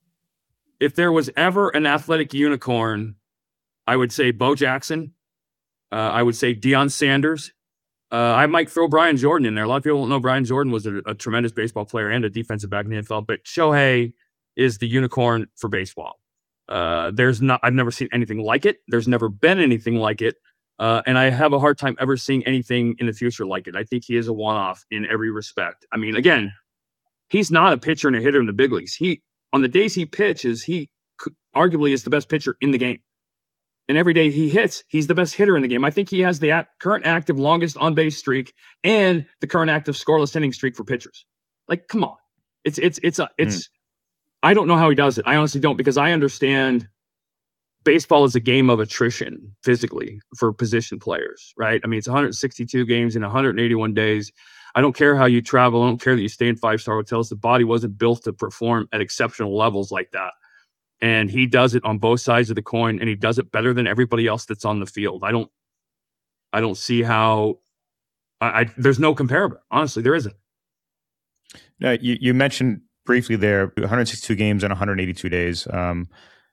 if there was ever an athletic unicorn, I would say Bo Jackson. Uh, I would say Deion Sanders. Uh, I might throw Brian Jordan in there. A lot of people don't know Brian Jordan was a, a tremendous baseball player and a defensive back in the N F L, but Shohei is the unicorn for baseball. Uh, there's not, I've never seen anything like it. There's never been anything like it. Uh, and I have a hard time ever seeing anything in the future like it. I think he is a one-off in every respect. I mean, again, he's not a pitcher and a hitter in the big leagues. He, on the days he pitches, he could, arguably is the best pitcher in the game. And every day he hits, he's the best hitter in the game. I think he has the act, current active longest on-base streak and the current active scoreless inning streak for pitchers. Like, come on, it's it's it's a it's. Mm. I don't know how he does it. I honestly don't, because I understand baseball is a game of attrition physically for position players, right? I mean, it's one hundred sixty-two games in one hundred eighty-one days. I don't care how you travel. I don't care that you stay in five-star hotels. The body wasn't built to perform at exceptional levels like that. And he does it on both sides of the coin, and he does it better than everybody else that's on the field. I don't, I don't see how. I, I there's no comparable. Honestly, there isn't. Now, you, you mentioned briefly there one hundred sixty-two games in one hundred eighty-two days. Um,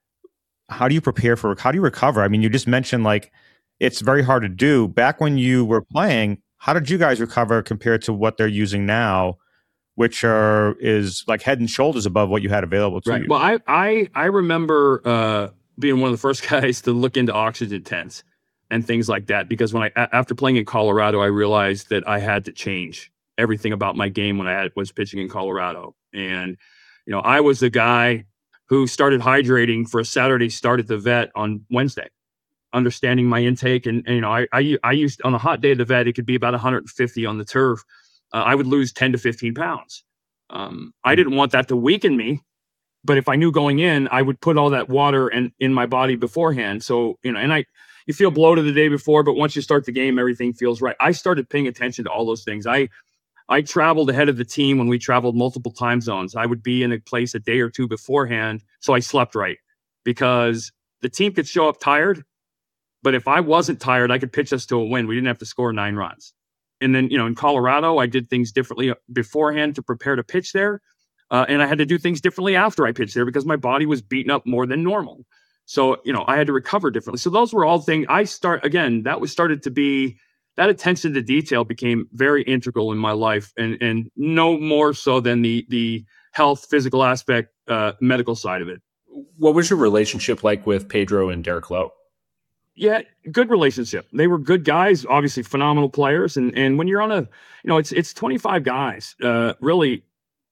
how do you prepare for? How do you recover? I mean, you just mentioned like it's very hard to do. Back when you were playing, how did you guys recover compared to what they're using now, which are is like head and shoulders above what you had available to right. you? Well, I I I remember uh, being one of the first guys to look into oxygen tents and things like that, because when I a- after playing in Colorado, I realized that I had to change everything about my game when I had, was pitching in Colorado. And you know, I was the guy who started hydrating for a Saturday start at the vet on Wednesday, understanding my intake. And, and you know, I, I I used on a hot day at the vet, it could be about one hundred fifty on the turf. Uh, I would lose ten to fifteen pounds. Um, I didn't want that to weaken me, but if I knew going in, I would put all that water and in my body beforehand. So, you know, and I, you feel bloated the day before, but once you start the game, everything feels right. I started paying attention to all those things. I, I traveled ahead of the team when we traveled multiple time zones. I would be in a place a day or two beforehand, so I slept right, because the team could show up tired, but if I wasn't tired, I could pitch us to a win. We didn't have to score nine runs. And then, you know, in Colorado, I did things differently beforehand to prepare to pitch there. Uh, and I had to do things differently after I pitched there because my body was beaten up more than normal. So, you know, I had to recover differently. So those were all things I start, again, that was started to be, that attention to detail became very integral in my life, and and no more so than the the health, physical aspect, uh, medical side of it. What was your relationship like with Pedro and Derek Lowe? Yeah, good relationship. They were good guys, obviously phenomenal players. And and when you're on a, you know, it's it's twenty-five guys. Uh, really,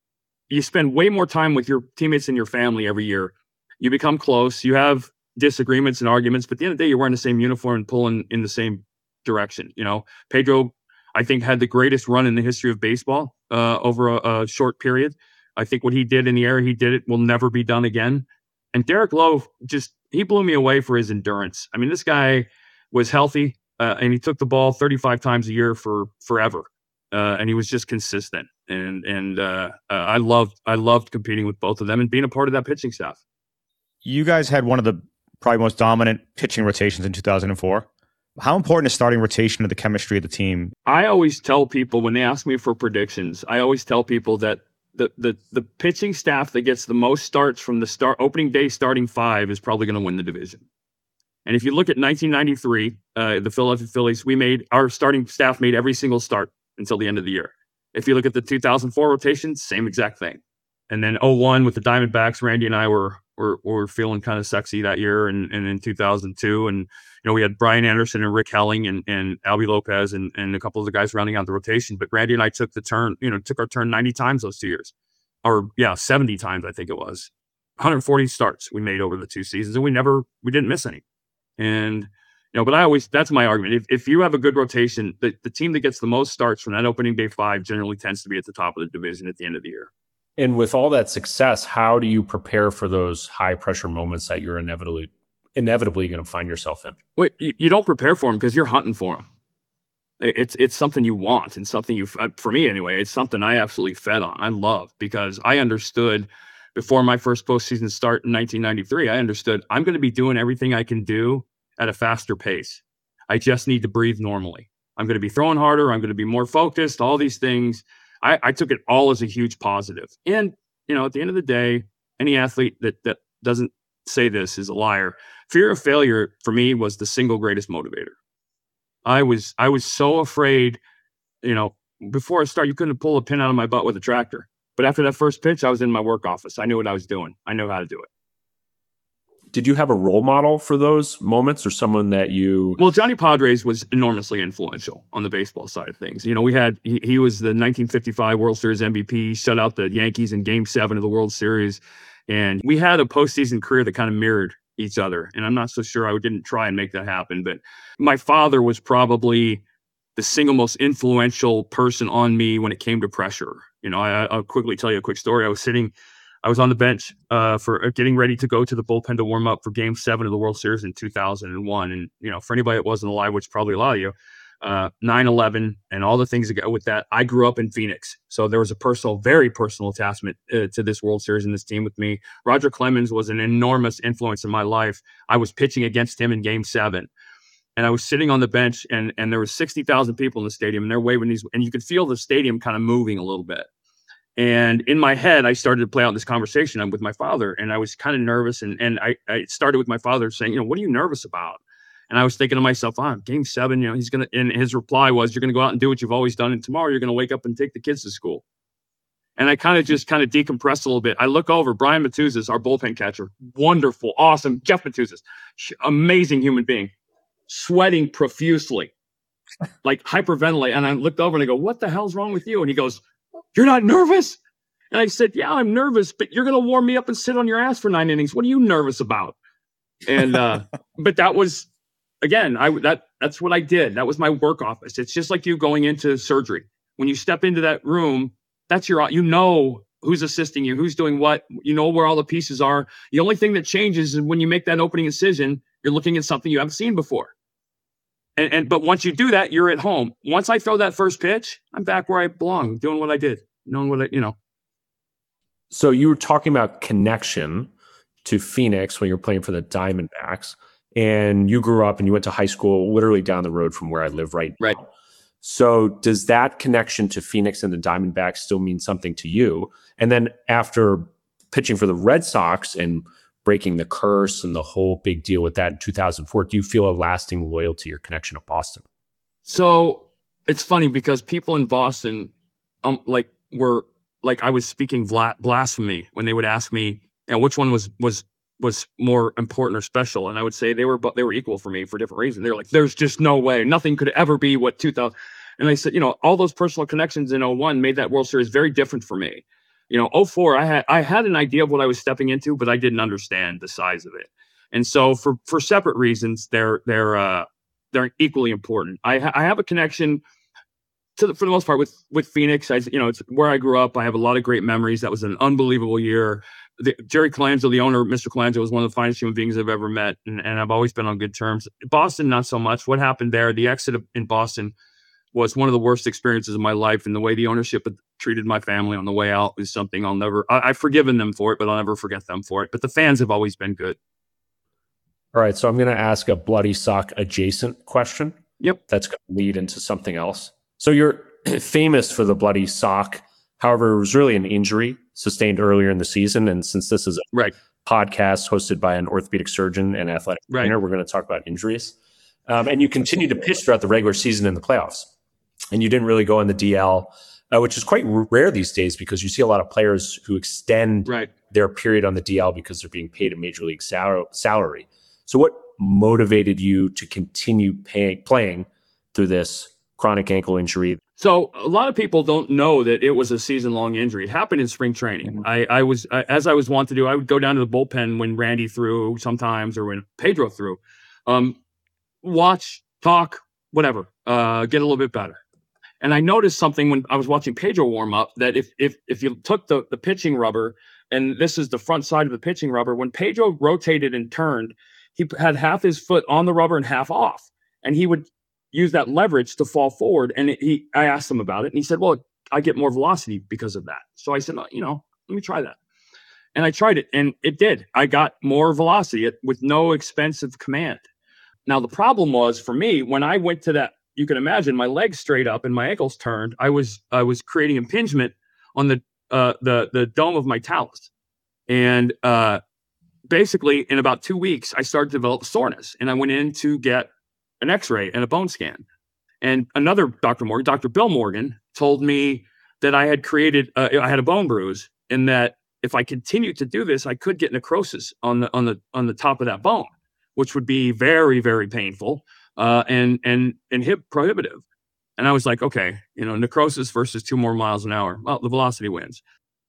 you spend way more time with your teammates and your family every year. You become close. You have disagreements and arguments, but at the end of the day, you're wearing the same uniform and pulling in the same direction. You know, Pedro, I think, had the greatest run in the history of baseball uh, over a, a short period. I think what he did in the era he did it will never be done again. And Derek Lowe, just, he blew me away for his endurance. I mean, this guy was healthy uh, and he took the ball thirty-five times a year for forever. Uh, and he was just consistent. And, and uh, uh, I loved, I loved competing with both of them and being a part of that pitching staff. You guys had one of the probably most dominant pitching rotations in two thousand four. How important is starting rotation to the chemistry of the team? I always tell people when they ask me for predictions, I always tell people that the the the pitching staff that gets the most starts from the start opening day starting five is probably going to win the division. And if you look at nineteen ninety-three, uh, the Philadelphia Phillies, we made our starting staff made every single start until the end of the year. If you look at the two thousand four rotation, same exact thing. And then oh one with the Diamondbacks, Randy and I were were were feeling kind of sexy that year. And, and in two thousand two, and you know, we had Brian Anderson and Rick Helling and, and Albie Lopez and, and a couple of the guys rounding out the rotation. But Randy and I took the turn, you know, took our turn ninety times those two years. Or yeah, seventy times, I think it was. one hundred forty starts we made over the two seasons, and we never, we didn't miss any. And, you know, but I always, that's my argument. If if you have a good rotation, the, the team that gets the most starts from that opening day five generally tends to be at the top of the division at the end of the year. And with all that success, how do you prepare for those high pressure moments that you're inevitably inevitably going to find yourself in? Wait, you, you don't prepare for them because you're hunting for them. It's it's something you want and something you, for me anyway, it's something I absolutely fed on. I love, because I understood before my first postseason start in nineteen ninety-three, I understood I'm going to be doing everything I can do at a faster pace. I just need to breathe normally. I'm going to be throwing harder. I'm going to be more focused, all these things. I, I took it all as a huge positive. And, you know, at the end of the day, any athlete that, that doesn't say this is a liar. Fear of failure for me was the single greatest motivator. I was, I was so afraid, you know, before I start, you couldn't pull a pin out of my butt with a tractor. But after that first pitch, I was in my work office. I knew what I was doing. I knew how to do it. Did you have a role model for those moments, or someone that you... Well, Johnny Padres was enormously influential on the baseball side of things. You know, we had, he, he was the nineteen fifty-five World Series M V P, shut out the Yankees in game seven of the World Series. And we had a postseason career that kind of mirrored each other. And I'm not so sure I didn't try and make that happen. But my father was probably the single most influential person on me when it came to pressure. You know, I, I'll quickly tell you a quick story. I was sitting I was on the bench uh, for getting ready to go to the bullpen to warm up for Game Seven of the World Series in two thousand one. And you know, for anybody that wasn't alive, which probably a lot of you, uh, nine eleven and all the things that go with that. I grew up in Phoenix, so there was a personal, very personal attachment uh, to this World Series and this team with me. Roger Clemens was an enormous influence in my life. I was pitching against him in Game Seven. And I was sitting on the bench, and and there was sixty thousand people in the stadium, and they're waving these, and you could feel the stadium kind of moving a little bit. And in my head, I started to play out this conversation with my father, and I was kind of nervous. And and I, I started with my father saying, you know, what are you nervous about? And I was thinking to myself, oh, Game Seven, you know, he's gonna. And his reply was, you're gonna go out and do what you've always done, and tomorrow you're gonna wake up and take the kids to school. And I kind of just kind of decompressed a little bit. I look over, Brian Matuzas, our bullpen catcher, wonderful, awesome, Jeff Matuzas, amazing human being, sweating profusely, like hyperventilate. And I looked over and I go, what the hell's wrong with you? And he goes, you're not nervous? And I said, yeah, I'm nervous, but you're going to warm me up and sit on your ass for nine innings. What are you nervous about? And, uh, but that was, again, I, that, that's what I did. That was my work office. It's just like you going into surgery. When you step into that room, that's your, you know, who's assisting you, who's doing what, you know, where all the pieces are. The only thing that changes is when you make that opening incision, you're looking at something you haven't seen before. And, and but once you do that, you're at home. Once I throw that first pitch, I'm back where I belong, doing what I did, knowing what I, you know. So you were talking about connection to Phoenix when you were playing for the Diamondbacks, and you grew up and you went to high school literally down the road from where I live right now. Right. So does that connection to Phoenix and the Diamondbacks still mean something to you? And then after pitching for the Red Sox and breaking the curse and the whole big deal with that in two thousand four, do you feel a lasting loyalty or connection to Boston? So it's funny because people in Boston, um, like were like I was speaking bla- blasphemy when they would ask me, you know, which one was was was more important or special, and I would say they were they were equal for me for different reasons. They're like, there's just no way, nothing could ever be what two thousand. And I said, you know, all those personal connections in oh one made that World Series very different for me. You know, oh four, I had I had an idea of what I was stepping into, but I didn't understand the size of it. And so, for for separate reasons, they're they're uh, they're equally important. I ha- I have a connection to the, for the most part with with Phoenix. I you know it's where I grew up. I have a lot of great memories. That was an unbelievable year. The, Jerry Colangelo, the owner, Mister Colangelo, was one of the finest human beings I've ever met, and, and I've always been on good terms. Boston, not so much. What happened there? The exit of, in Boston was one of the worst experiences of my life, and the way the ownership treated my family on the way out is something I'll never, I, I've forgiven them for it, but I'll never forget them for it. But the fans have always been good. All right. So I'm going to ask a Bloody Sock adjacent question. Yep. That's going to lead into something else. So you're famous for the Bloody Sock. However, it was really an injury sustained earlier in the season. And since this is a right. podcast hosted by an orthopedic surgeon and athletic right. trainer, we're going to talk about injuries. Um, and you continue to pitch throughout the regular season and the playoffs. And you didn't really go on the D L, uh, which is quite r- rare these days because you see a lot of players who extend right. their period on the D L because they're being paid a major league sal- salary. So what motivated you to continue pay- playing through this chronic ankle injury? So a lot of people don't know that it was a season-long injury. It happened in spring training. Mm-hmm. I, I was, I, as I was wont to do, I would go down to the bullpen when Randy threw sometimes or when Pedro threw, um, watch, talk, whatever, uh, get a little bit better. And I noticed something when I was watching Pedro warm up, that if if if you took the, the pitching rubber, and this is the front side of the pitching rubber, when Pedro rotated and turned, he had half his foot on the rubber and half off. And he would use that leverage to fall forward. And it, he, I asked him about it, and he said, well, I get more velocity because of that. So I said, oh, you know, let me try that. And I tried it, and it did. I got more velocity with no expensive command. Now, the problem was for me, when I went to that, you can imagine my legs straight up and my ankles turned. I was I was creating impingement on the uh, the the dome of my talus, and uh, basically in about two weeks I started to develop soreness, and I went in to get an X-ray and a bone scan. And another Doctor Morgan, Doctor Bill Morgan, told me that I had created uh, I had a bone bruise, and that if I continued to do this, I could get necrosis on the on the on the top of that bone, which would be very very painful. Uh, and and and hip prohibitive. And I was like, okay, you know, necrosis versus two more miles an hour. Well, the velocity wins.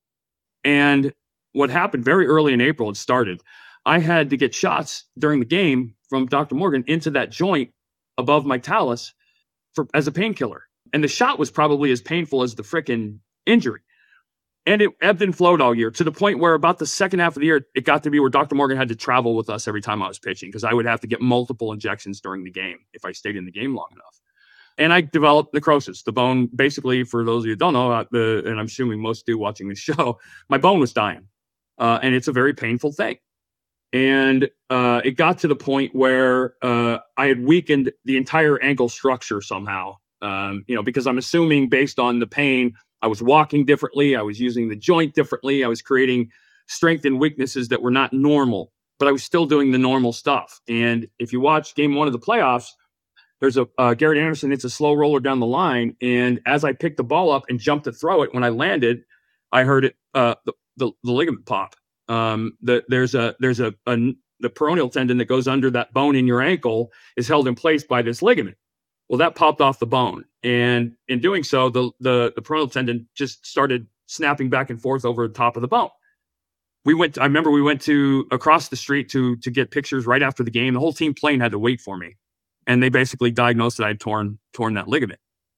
And what happened very early in April, it started. I had to get shots during the game from Doctor Morgan into that joint above my talus for as a painkiller. And the shot was probably as painful as the frickin' injury. and it ebbed and flowed all year to the point where about the second half of the year, it got to be where Doctor Morgan had to travel with us every time I was pitching because I would have to get multiple injections during the game if I stayed in the game long enough. And I developed necrosis. The bone, basically, for those of you who don't know, uh, the, and I'm assuming most do watching the show, my bone was dying. Uh, and it's a very painful thing. And uh, it got to the point where uh, I had weakened the entire ankle structure somehow, um, you know, because I'm assuming based on the pain, I was walking differently. I was using the joint differently. I was creating strength and weaknesses that were not normal, but I was still doing the normal stuff. And if you watch game one of the playoffs, there's a uh, Garrett Anderson. It's a slow roller down the line. And as I picked the ball up and jumped to throw it, when I landed, I heard it, uh, the, the, the ligament pop. Um, the, there's a, there's a, a, the peroneal tendon that goes under that bone in your ankle is held in place by this ligament. Well, that popped off the bone. And in doing so, the, the, the peroneal tendon just started snapping back and forth over the top of the bone. We went, I remember we went to across the street to, to get pictures right after the game. The whole team plane had to wait for me. And they basically diagnosed that I'd torn torn that ligament.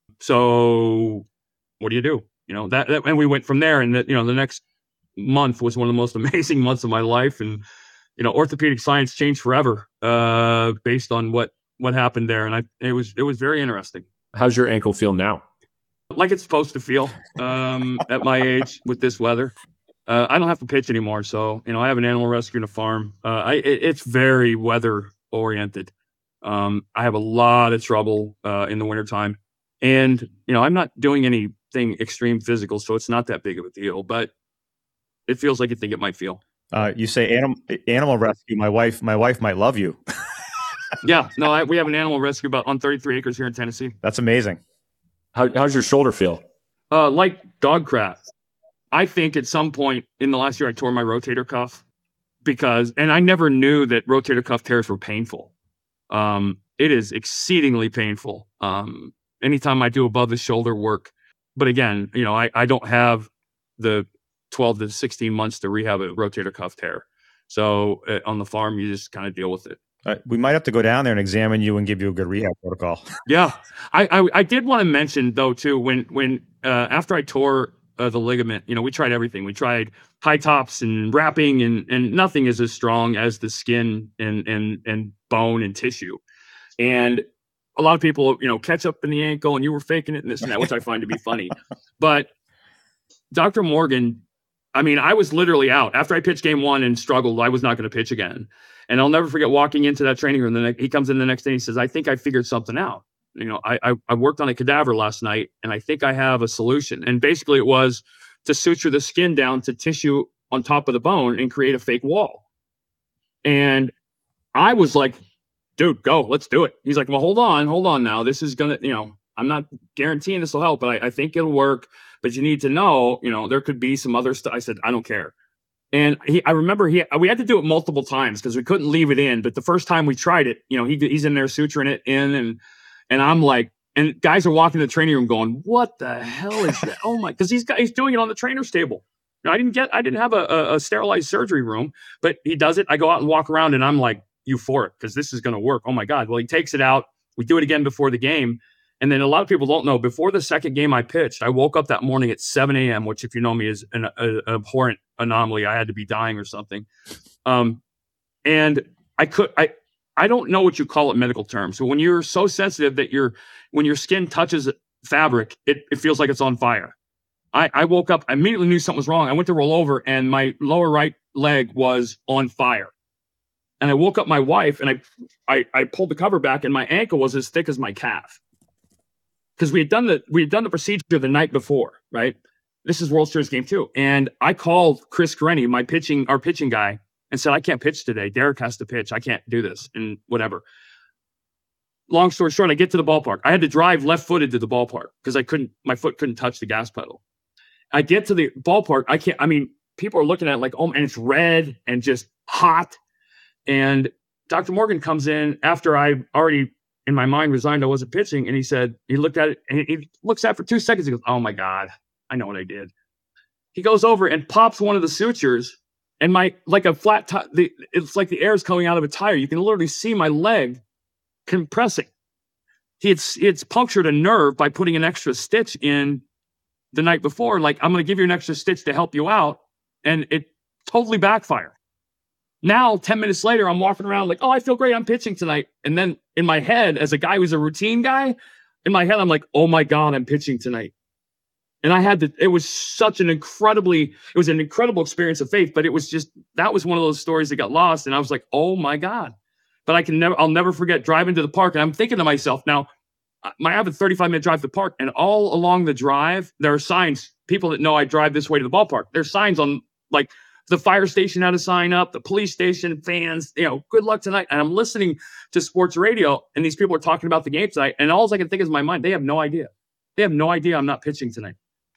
So what do you do? You know, that, that and we went from there. And that, you know, the next month was one of the most amazing months of my life. And, you know, orthopedic science changed forever uh, based on what what happened there. And I it was it was very interesting. How's your ankle feel now? Like it's supposed to feel um, at my age with this weather. Uh, I don't have to pitch anymore. So, you know, I have an animal rescue and a farm. Uh, I, it, it's very weather oriented. Um, I have a lot of trouble uh, in the wintertime. And, you know, I'm not doing anything extreme physical, so it's not that big of a deal, but it feels like you think it might feel. Uh, you say animal, animal rescue. My wife, my wife might love you. Yeah, no, I, we have an animal rescue about on thirty-three acres here in Tennessee. That's amazing. How, how's your shoulder feel? Uh, like dog crap. I think at some point in the last year, I tore my rotator cuff because, and I never knew that rotator cuff tears were painful. Um, it is exceedingly painful. Um, anytime I do above the shoulder work, but again, you know, I, I don't have the twelve to sixteen months to rehab a rotator cuff tear. So uh, on the farm, you just kind of deal with it. Uh, we might have to go down there and examine you and give you a good rehab protocol. Yeah. I, I, I did want to mention though, too, when, when, uh, after I tore uh, the ligament, you know, we tried everything. We tried high tops and wrapping and, and nothing is as strong as the skin and, and, and bone and tissue. And a lot of people, you know, catch up in the ankle and you were faking it and this and that, which I find to be funny. But Doctor Morgan, I mean, I was literally out after I pitched game one and struggled. I was not going to pitch again. And I'll never forget walking into that training room. The next, he comes in the next day and he says, I think I figured something out. You know, I, I I worked on a cadaver last night and I think I have a solution. And basically it was to suture the skin down to tissue on top of the bone and create a fake wall. And I was like, dude, go, let's do it. He's like, well, hold on, hold on now. This is going to, you know, I'm not guaranteeing this will help, but I, I think it'll work. But you need to know, you know, there could be some other stuff. I said, I don't care. And he, I remember he, we had to do it multiple times because we couldn't leave it in. But the first time we tried it, you know, he, he's in there suturing it in, and and I'm like, and guys are walking to the training room going, what the hell is that? Oh my, because he's got, he's doing it on the trainer's table. You know, I didn't get, I didn't have a, a, a sterilized surgery room, but he does it. I go out and walk around, and I'm like euphoric because this is going to work. Oh my God! Well, he takes it out. We do it again before the game. And then a lot of people don't know, before the second game I pitched, I woke up that morning at seven a.m., which if you know me is an a, a abhorrent anomaly. I had to be dying or something. Um, and I could, I, I don't know what you call it medical terms. So when you're so sensitive that your, when your skin touches fabric, it, it feels like it's on fire. I, I woke up, I immediately knew something was wrong. I went to roll over and my lower right leg was on fire. And I woke up my wife and I, I, I pulled the cover back and my ankle was as thick as my calf. Because we had done the we had done the procedure the night before, right? This is World Series game two. And I called Chris Carenni, my pitching, our pitching guy, and said, I can't pitch today. Derek has to pitch. I can't do this and whatever. Long story short, I get to the ballpark. I had to drive left-footed to the ballpark because I couldn't, my foot couldn't touch the gas pedal. I get to the ballpark. I can't, I mean, people are looking at it like, oh, and it's red and just hot. And Doctor Morgan comes in after I already, in my mind, resigned I wasn't pitching. And he said, he looked at it and he looks at it for two seconds. He goes, oh my God, I know what I did. He goes over and pops one of the sutures and my, like a flat, t- the, it's like the air is coming out of a tire. You can literally see my leg compressing. He had, he had punctured a nerve by putting an extra stitch in the night before, like, I'm going to give you an extra stitch to help you out. And it totally backfired. Now, ten minutes later, I'm walking around like, oh, I feel great. I'm pitching tonight. And then in my head, as a guy who's a routine guy, in my head, I'm like, oh my God, I'm pitching tonight. And I had to, it was such an incredibly, it was an incredible experience of faith, but it was just, that was one of those stories that got lost. And I was like, oh my God. But I can never, I'll never forget driving to the park. And I'm thinking to myself, now, my, I have a thirty-five minute drive to the park, and all along the drive, there are signs, people that know I drive this way to the ballpark. There's signs on, like, the fire station had a sign up, the police station, fans, you know, good luck tonight. And I'm listening to sports radio, and these people are talking about the game tonight. And all I can think is in my mind, they have no idea. They have no idea I'm not pitching tonight.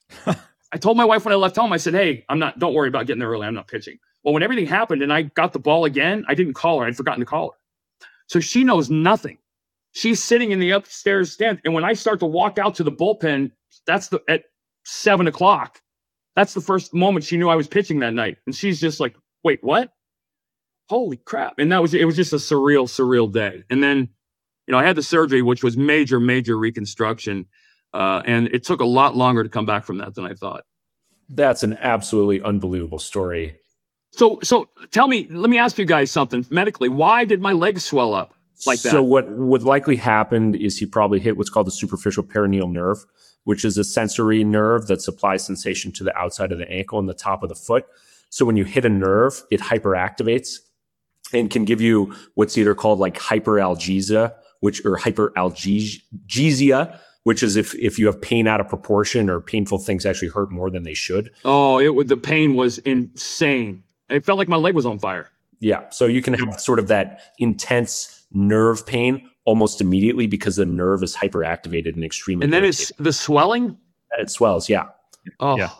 I told my wife when I left home, I said, hey, I'm not, don't worry about getting there early. I'm not pitching. Well, when everything happened and I got the ball again, I didn't call her. I'd forgotten to call her. So she knows nothing. She's sitting in the upstairs stand. And when I start to walk out to the bullpen, that's the, at seven o'clock. That's the first moment she knew I was pitching that night. And she's just like, wait, what? Holy crap. And that was, it was just a surreal, surreal day. And then, you know, I had the surgery, which was major, major reconstruction. Uh, and it took a lot longer to come back from that than I thought. That's an absolutely unbelievable story. So, so tell me, let me ask you guys something medically. Why did my legs swell up like that? So what would likely happened is he probably hit what's called the superficial peroneal nerve, which is a sensory nerve that supplies sensation to the outside of the ankle and the top of the foot. So when you hit a nerve, it hyperactivates and can give you what's either called like hyperalgesia, which or hyperalgesia, which is if if you have pain out of proportion or painful things actually hurt more than they should. Oh, it would, the pain was insane. It felt like my leg was on fire. Yeah. So you can have sort of that intense nerve pain almost immediately because the nerve is hyperactivated and extremely. And then irritated. it's the swelling. It swells. Yeah. Oh, Yeah.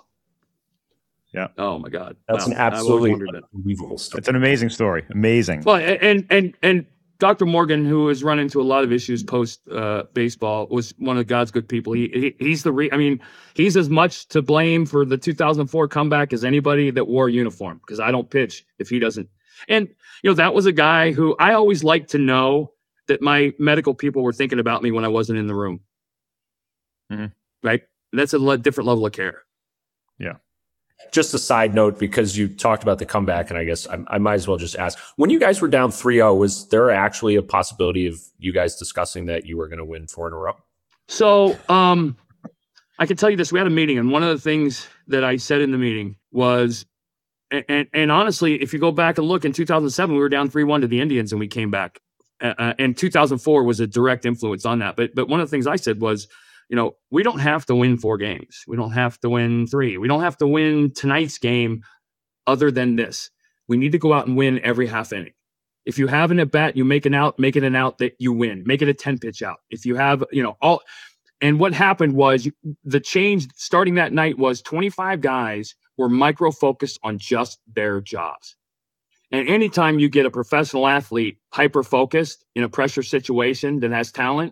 Yeah. Oh my God. That's Wow. an absolutely I always wondered that. unbelievable story. It's an amazing story. Amazing. Well, and and and Doctor Morgan, who has run into a lot of issues post uh, baseball, was one of God's good people. He, he he's the re- I mean, he's as much to blame for the two thousand four comeback as anybody that wore a uniform, because I don't pitch if he doesn't. And you know, that was a guy who I always liked to know that my medical people were thinking about me when I wasn't in the room. Mm-hmm. Right? That's a le- different level of care. Yeah. Just a side note, because you talked about the comeback, and I guess I, I might as well just ask, when you guys were down three oh, was there actually a possibility of you guys discussing that you were going to win four in a row? So um, I can tell you this. We had a meeting, and one of the things that I said in the meeting was, and, and, and honestly, if you go back and look, in two thousand seven, we were down three one to the Indians, and we came back. Uh, and two thousand four was a direct influence on that. But but one of the things I said was, you know, we don't have to win four games. We don't have to win three. We don't have to win tonight's game other than this. We need to go out and win every half inning. If you have an at bat, you make an out, make it an out that you win. Make it a ten pitch out. If you have, you know, all. And what happened was you, the change starting that night was twenty-five guys were micro focused on just their jobs. And anytime you get a professional athlete hyper focused in a pressure situation that has talent,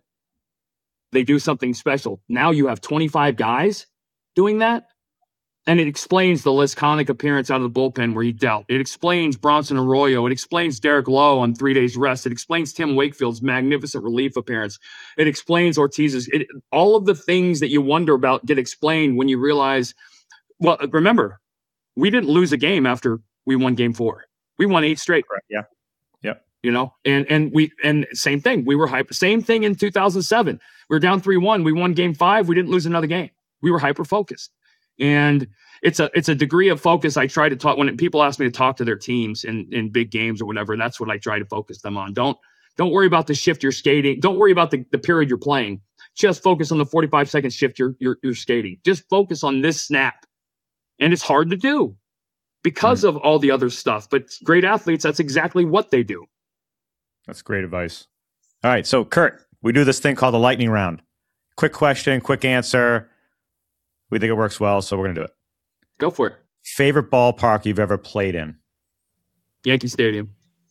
they do something special. Now you have twenty-five guys doing that. And it explains the Lesconic appearance out of the bullpen where he dealt. It explains Bronson Arroyo. It explains Derek Lowe on three days rest. It explains Tim Wakefield's magnificent relief appearance. It explains Ortiz's. It, all of the things that you wonder about get explained when you realize, well, remember, we didn't lose a game after we won game four. We won eight straight. Right. Yeah. Yep. You know, and and we and same thing. We were hyper. Same thing in two thousand seven. We were down three one. We won game five. We didn't lose another game. We were hyper focused, and it's a it's a degree of focus. I try to talk when people ask me to talk to their teams in in big games or whatever. That's what I try to focus them on. Don't don't worry about the shift you're skating. Don't worry about the, the period you're playing. Just focus on the forty-five second shift you're you're, you're skating. Just focus on this snap, and it's hard to do because mm-hmm. of all the other stuff. But great athletes, that's exactly what they do. That's great advice. All right. So, Kurt, we do this thing called the lightning round. Quick question, quick answer. We think it works well, so we're going to do it. Go for it. Favorite ballpark you've ever played in? Yankee Stadium.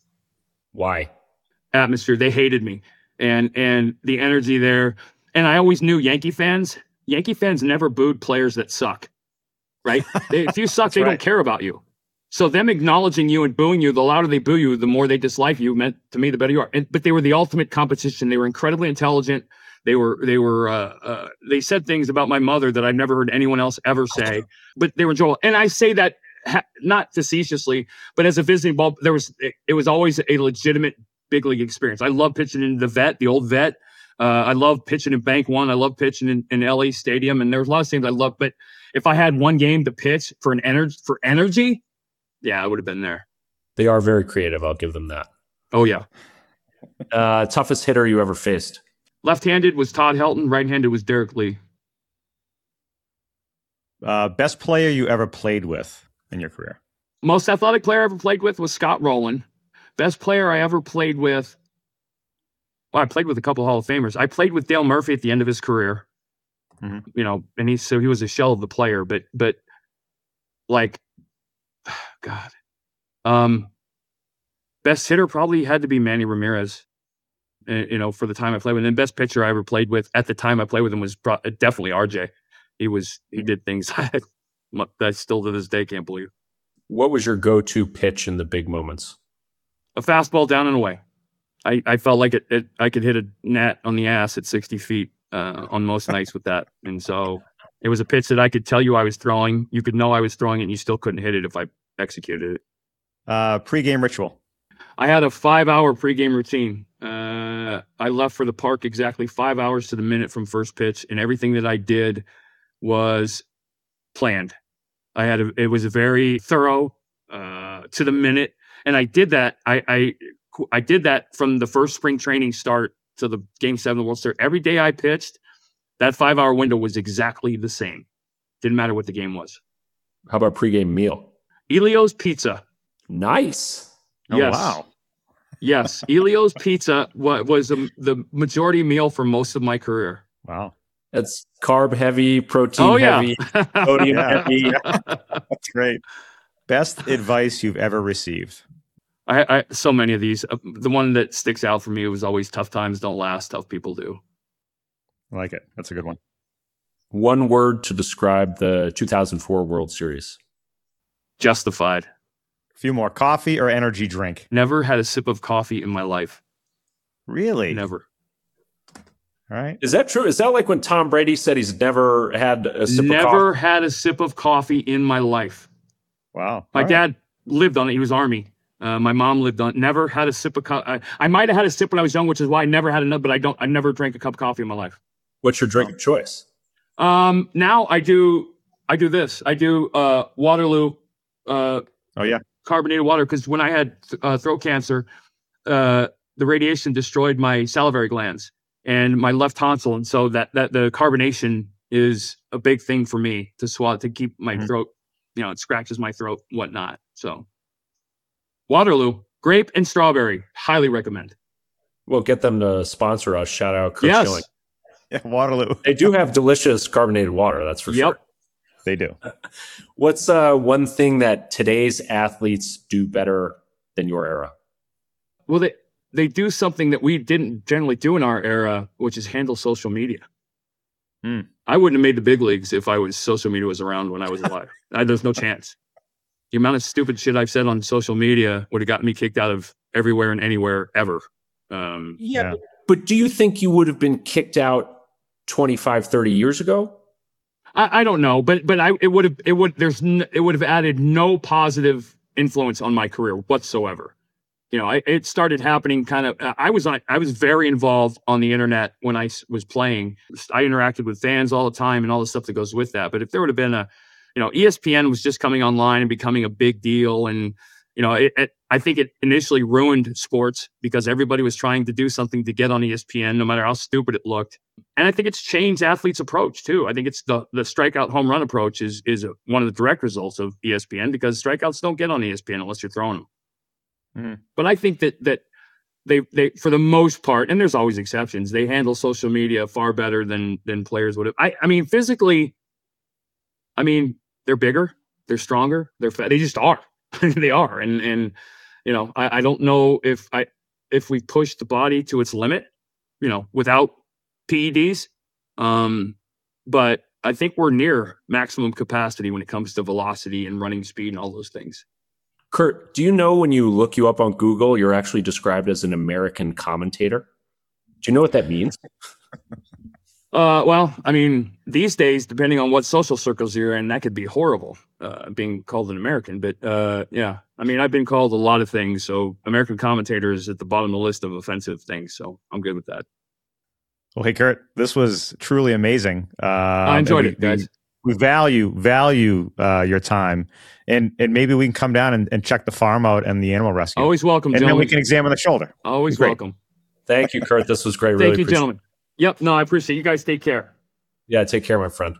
Why? Atmosphere. They hated me. And and the energy there. And I always knew Yankee fans, Yankee fans never booed players that suck. Right? They, if you suck, they right. don't care about you. So them acknowledging you and booing you, the louder they boo you, the more they dislike you, meant to me, the better you are. And, but they were the ultimate competition. They were incredibly intelligent. They were, they were, uh, uh, they said things about my mother that I've never heard anyone else ever say, but they were enjoyable. And I say that ha- not facetiously, but as a visiting ball, there was, it, it was always a legitimate big league experience. I love pitching in the vet, the old vet. Uh, I love pitching in Bank One. I love pitching in, in L A Stadium. And there's a lot of things I love, but if I had one game to pitch for an energy, for energy, yeah, I would have been there. They are very creative. I'll give them that. Oh yeah. Uh, toughest hitter you ever faced? Left-handed was Todd Helton. Right-handed was Derek Lee. Uh, best player you ever played with in your career? Most athletic player I ever played with was Scott Rowland. Best player I ever played with. Well, I played with a couple of Hall of Famers. I played with Dale Murphy at the end of his career. Mm-hmm. You know, and he so he was a shell of the player, but but like, God, um, best hitter probably had to be Manny Ramirez. You know, for the time I played with him. And best pitcher I ever played with at the time I played with him was pro- definitely R J. He was, he did things that I still to this day can't believe. What was your go-to pitch in the big moments? A fastball down and away. I, I felt like it, it, I could hit a gnat on the ass at sixty feet uh, on most nights with that. And so it was a pitch that I could tell you I was throwing. You could know I was throwing it and you still couldn't hit it if I executed it. Uh, pre-game ritual. I had a five-hour pregame routine. Uh, I left for the park exactly five hours to the minute from first pitch, and everything that I did was planned. I had a, it was a very thorough, uh, to the minute, and I did that. I, I I did that from the first spring training start to the Game Seven of the World Series. Every day I pitched, that five-hour window was exactly the same. Didn't matter what the game was. How about pregame meal? Elio's Pizza. Nice. Oh, yes. wow. Yes. Elio's Pizza was the, the majority meal for most of my career. Wow. That's carb heavy, protein oh, yeah. heavy, sodium Yeah. heavy. That's great. Best advice you've ever received? I, I so many of these. Uh, the one that sticks out for me was always tough times don't last, tough people do. I like it. That's a good one. One word to describe the two thousand four World Series. Justified. A few more. Coffee or energy drink? Never had a sip of coffee in my life. Really? Never. All right. Is that true? Is that like when Tom Brady said he's never had a sip Never of coffee? had a sip of coffee in my life. Wow. My All dad right. lived on it. He was Army. Uh, my mom lived on. Never had a sip of coffee. I, I might have had a sip when I was young, which is why I never had enough. But I don't. I never drank a cup of coffee in my life. What's your drink of choice? Um. Now I do. I do this. I do uh, Waterloo. Uh, Oh, yeah. carbonated water, because when I had uh, throat cancer, uh, the radiation destroyed my salivary glands and my left tonsil, and so that that the carbonation is a big thing for me to swallow to keep my Mhm. throat. You know, it scratches my throat, whatnot. So, Waterloo, grape and strawberry, highly recommend. Well, get them to sponsor us. Shout out Chris Yes. Schilling. Yeah, Waterloo. They do have delicious carbonated water. That's for Yep. sure. They do. What's uh, one thing that today's athletes do better than your era? Well, they they do something that we didn't generally do in our era, which is handle social media. Hmm. I wouldn't have made the big leagues if I was social media was around when I was alive. I, there's no chance. The amount of stupid shit I've said on social media would have gotten me kicked out of everywhere and anywhere ever. Um, Yeah. Yeah. But do you think you would have been kicked out twenty-five, thirty years ago? I, I don't know, but but I it would have it would there's n- it would have added no positive influence on my career whatsoever. You know, I, it started happening kind of. Uh, I was on. I was very involved on the internet when I s- was playing. I interacted with fans all the time and all the stuff that goes with that. But if there would have been a, you know, E S P N was just coming online and becoming a big deal, and you know, it, it, I think it initially ruined sports because everybody was trying to do something to get on E S P N, no matter how stupid it looked. And I think it's changed athletes' approach too. I think it's the the strikeout home run approach is is a, one of the direct results of E S P N because strikeouts don't get on E S P N unless you're throwing them. Mm-hmm. But I think that that they they for the most part, and there's always exceptions, they handle social media far better than than players would have. I I mean, physically, I mean, they're bigger, they're stronger, they're fat. They just are. They are. And and you know, I, I don't know if I if we push the body to its limit, you know, without P E Ds. Um, but I think we're near maximum capacity when it comes to velocity and running speed and all those things. Kurt, do you know when you look you up on Google, you're actually described as an American commentator? Do you know what that means? Uh, well, I mean, these days, depending on what social circles you're in, that could be horrible, uh, being called an American. But uh, yeah, I mean, I've been called a lot of things. So American commentator is at the bottom of the list of offensive things. So I'm good with that. Well, hey, Kurt, this was truly amazing. Uh, I enjoyed we, it, guys. We, we value value uh, your time, and and maybe we can come down and, and check the farm out and the animal rescue. Always welcome, and gentlemen. then we can examine the shoulder. Always Great. welcome. Thank you, Kurt. This was great. Thank really you, gentlemen. Yep. No, I appreciate it. You guys take care. Yeah, take care, my friend.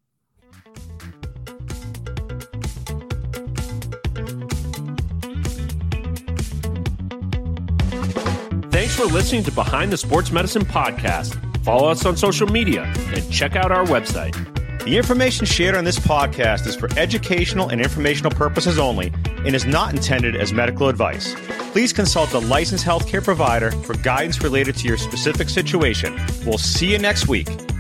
Thanks for listening to Behind the Sports Medicine Podcast. Follow us on social media and check out our website. The information shared on this podcast is for educational and informational purposes only and is not intended as medical advice. Please consult a licensed healthcare provider for guidance related to your specific situation. We'll see you next week.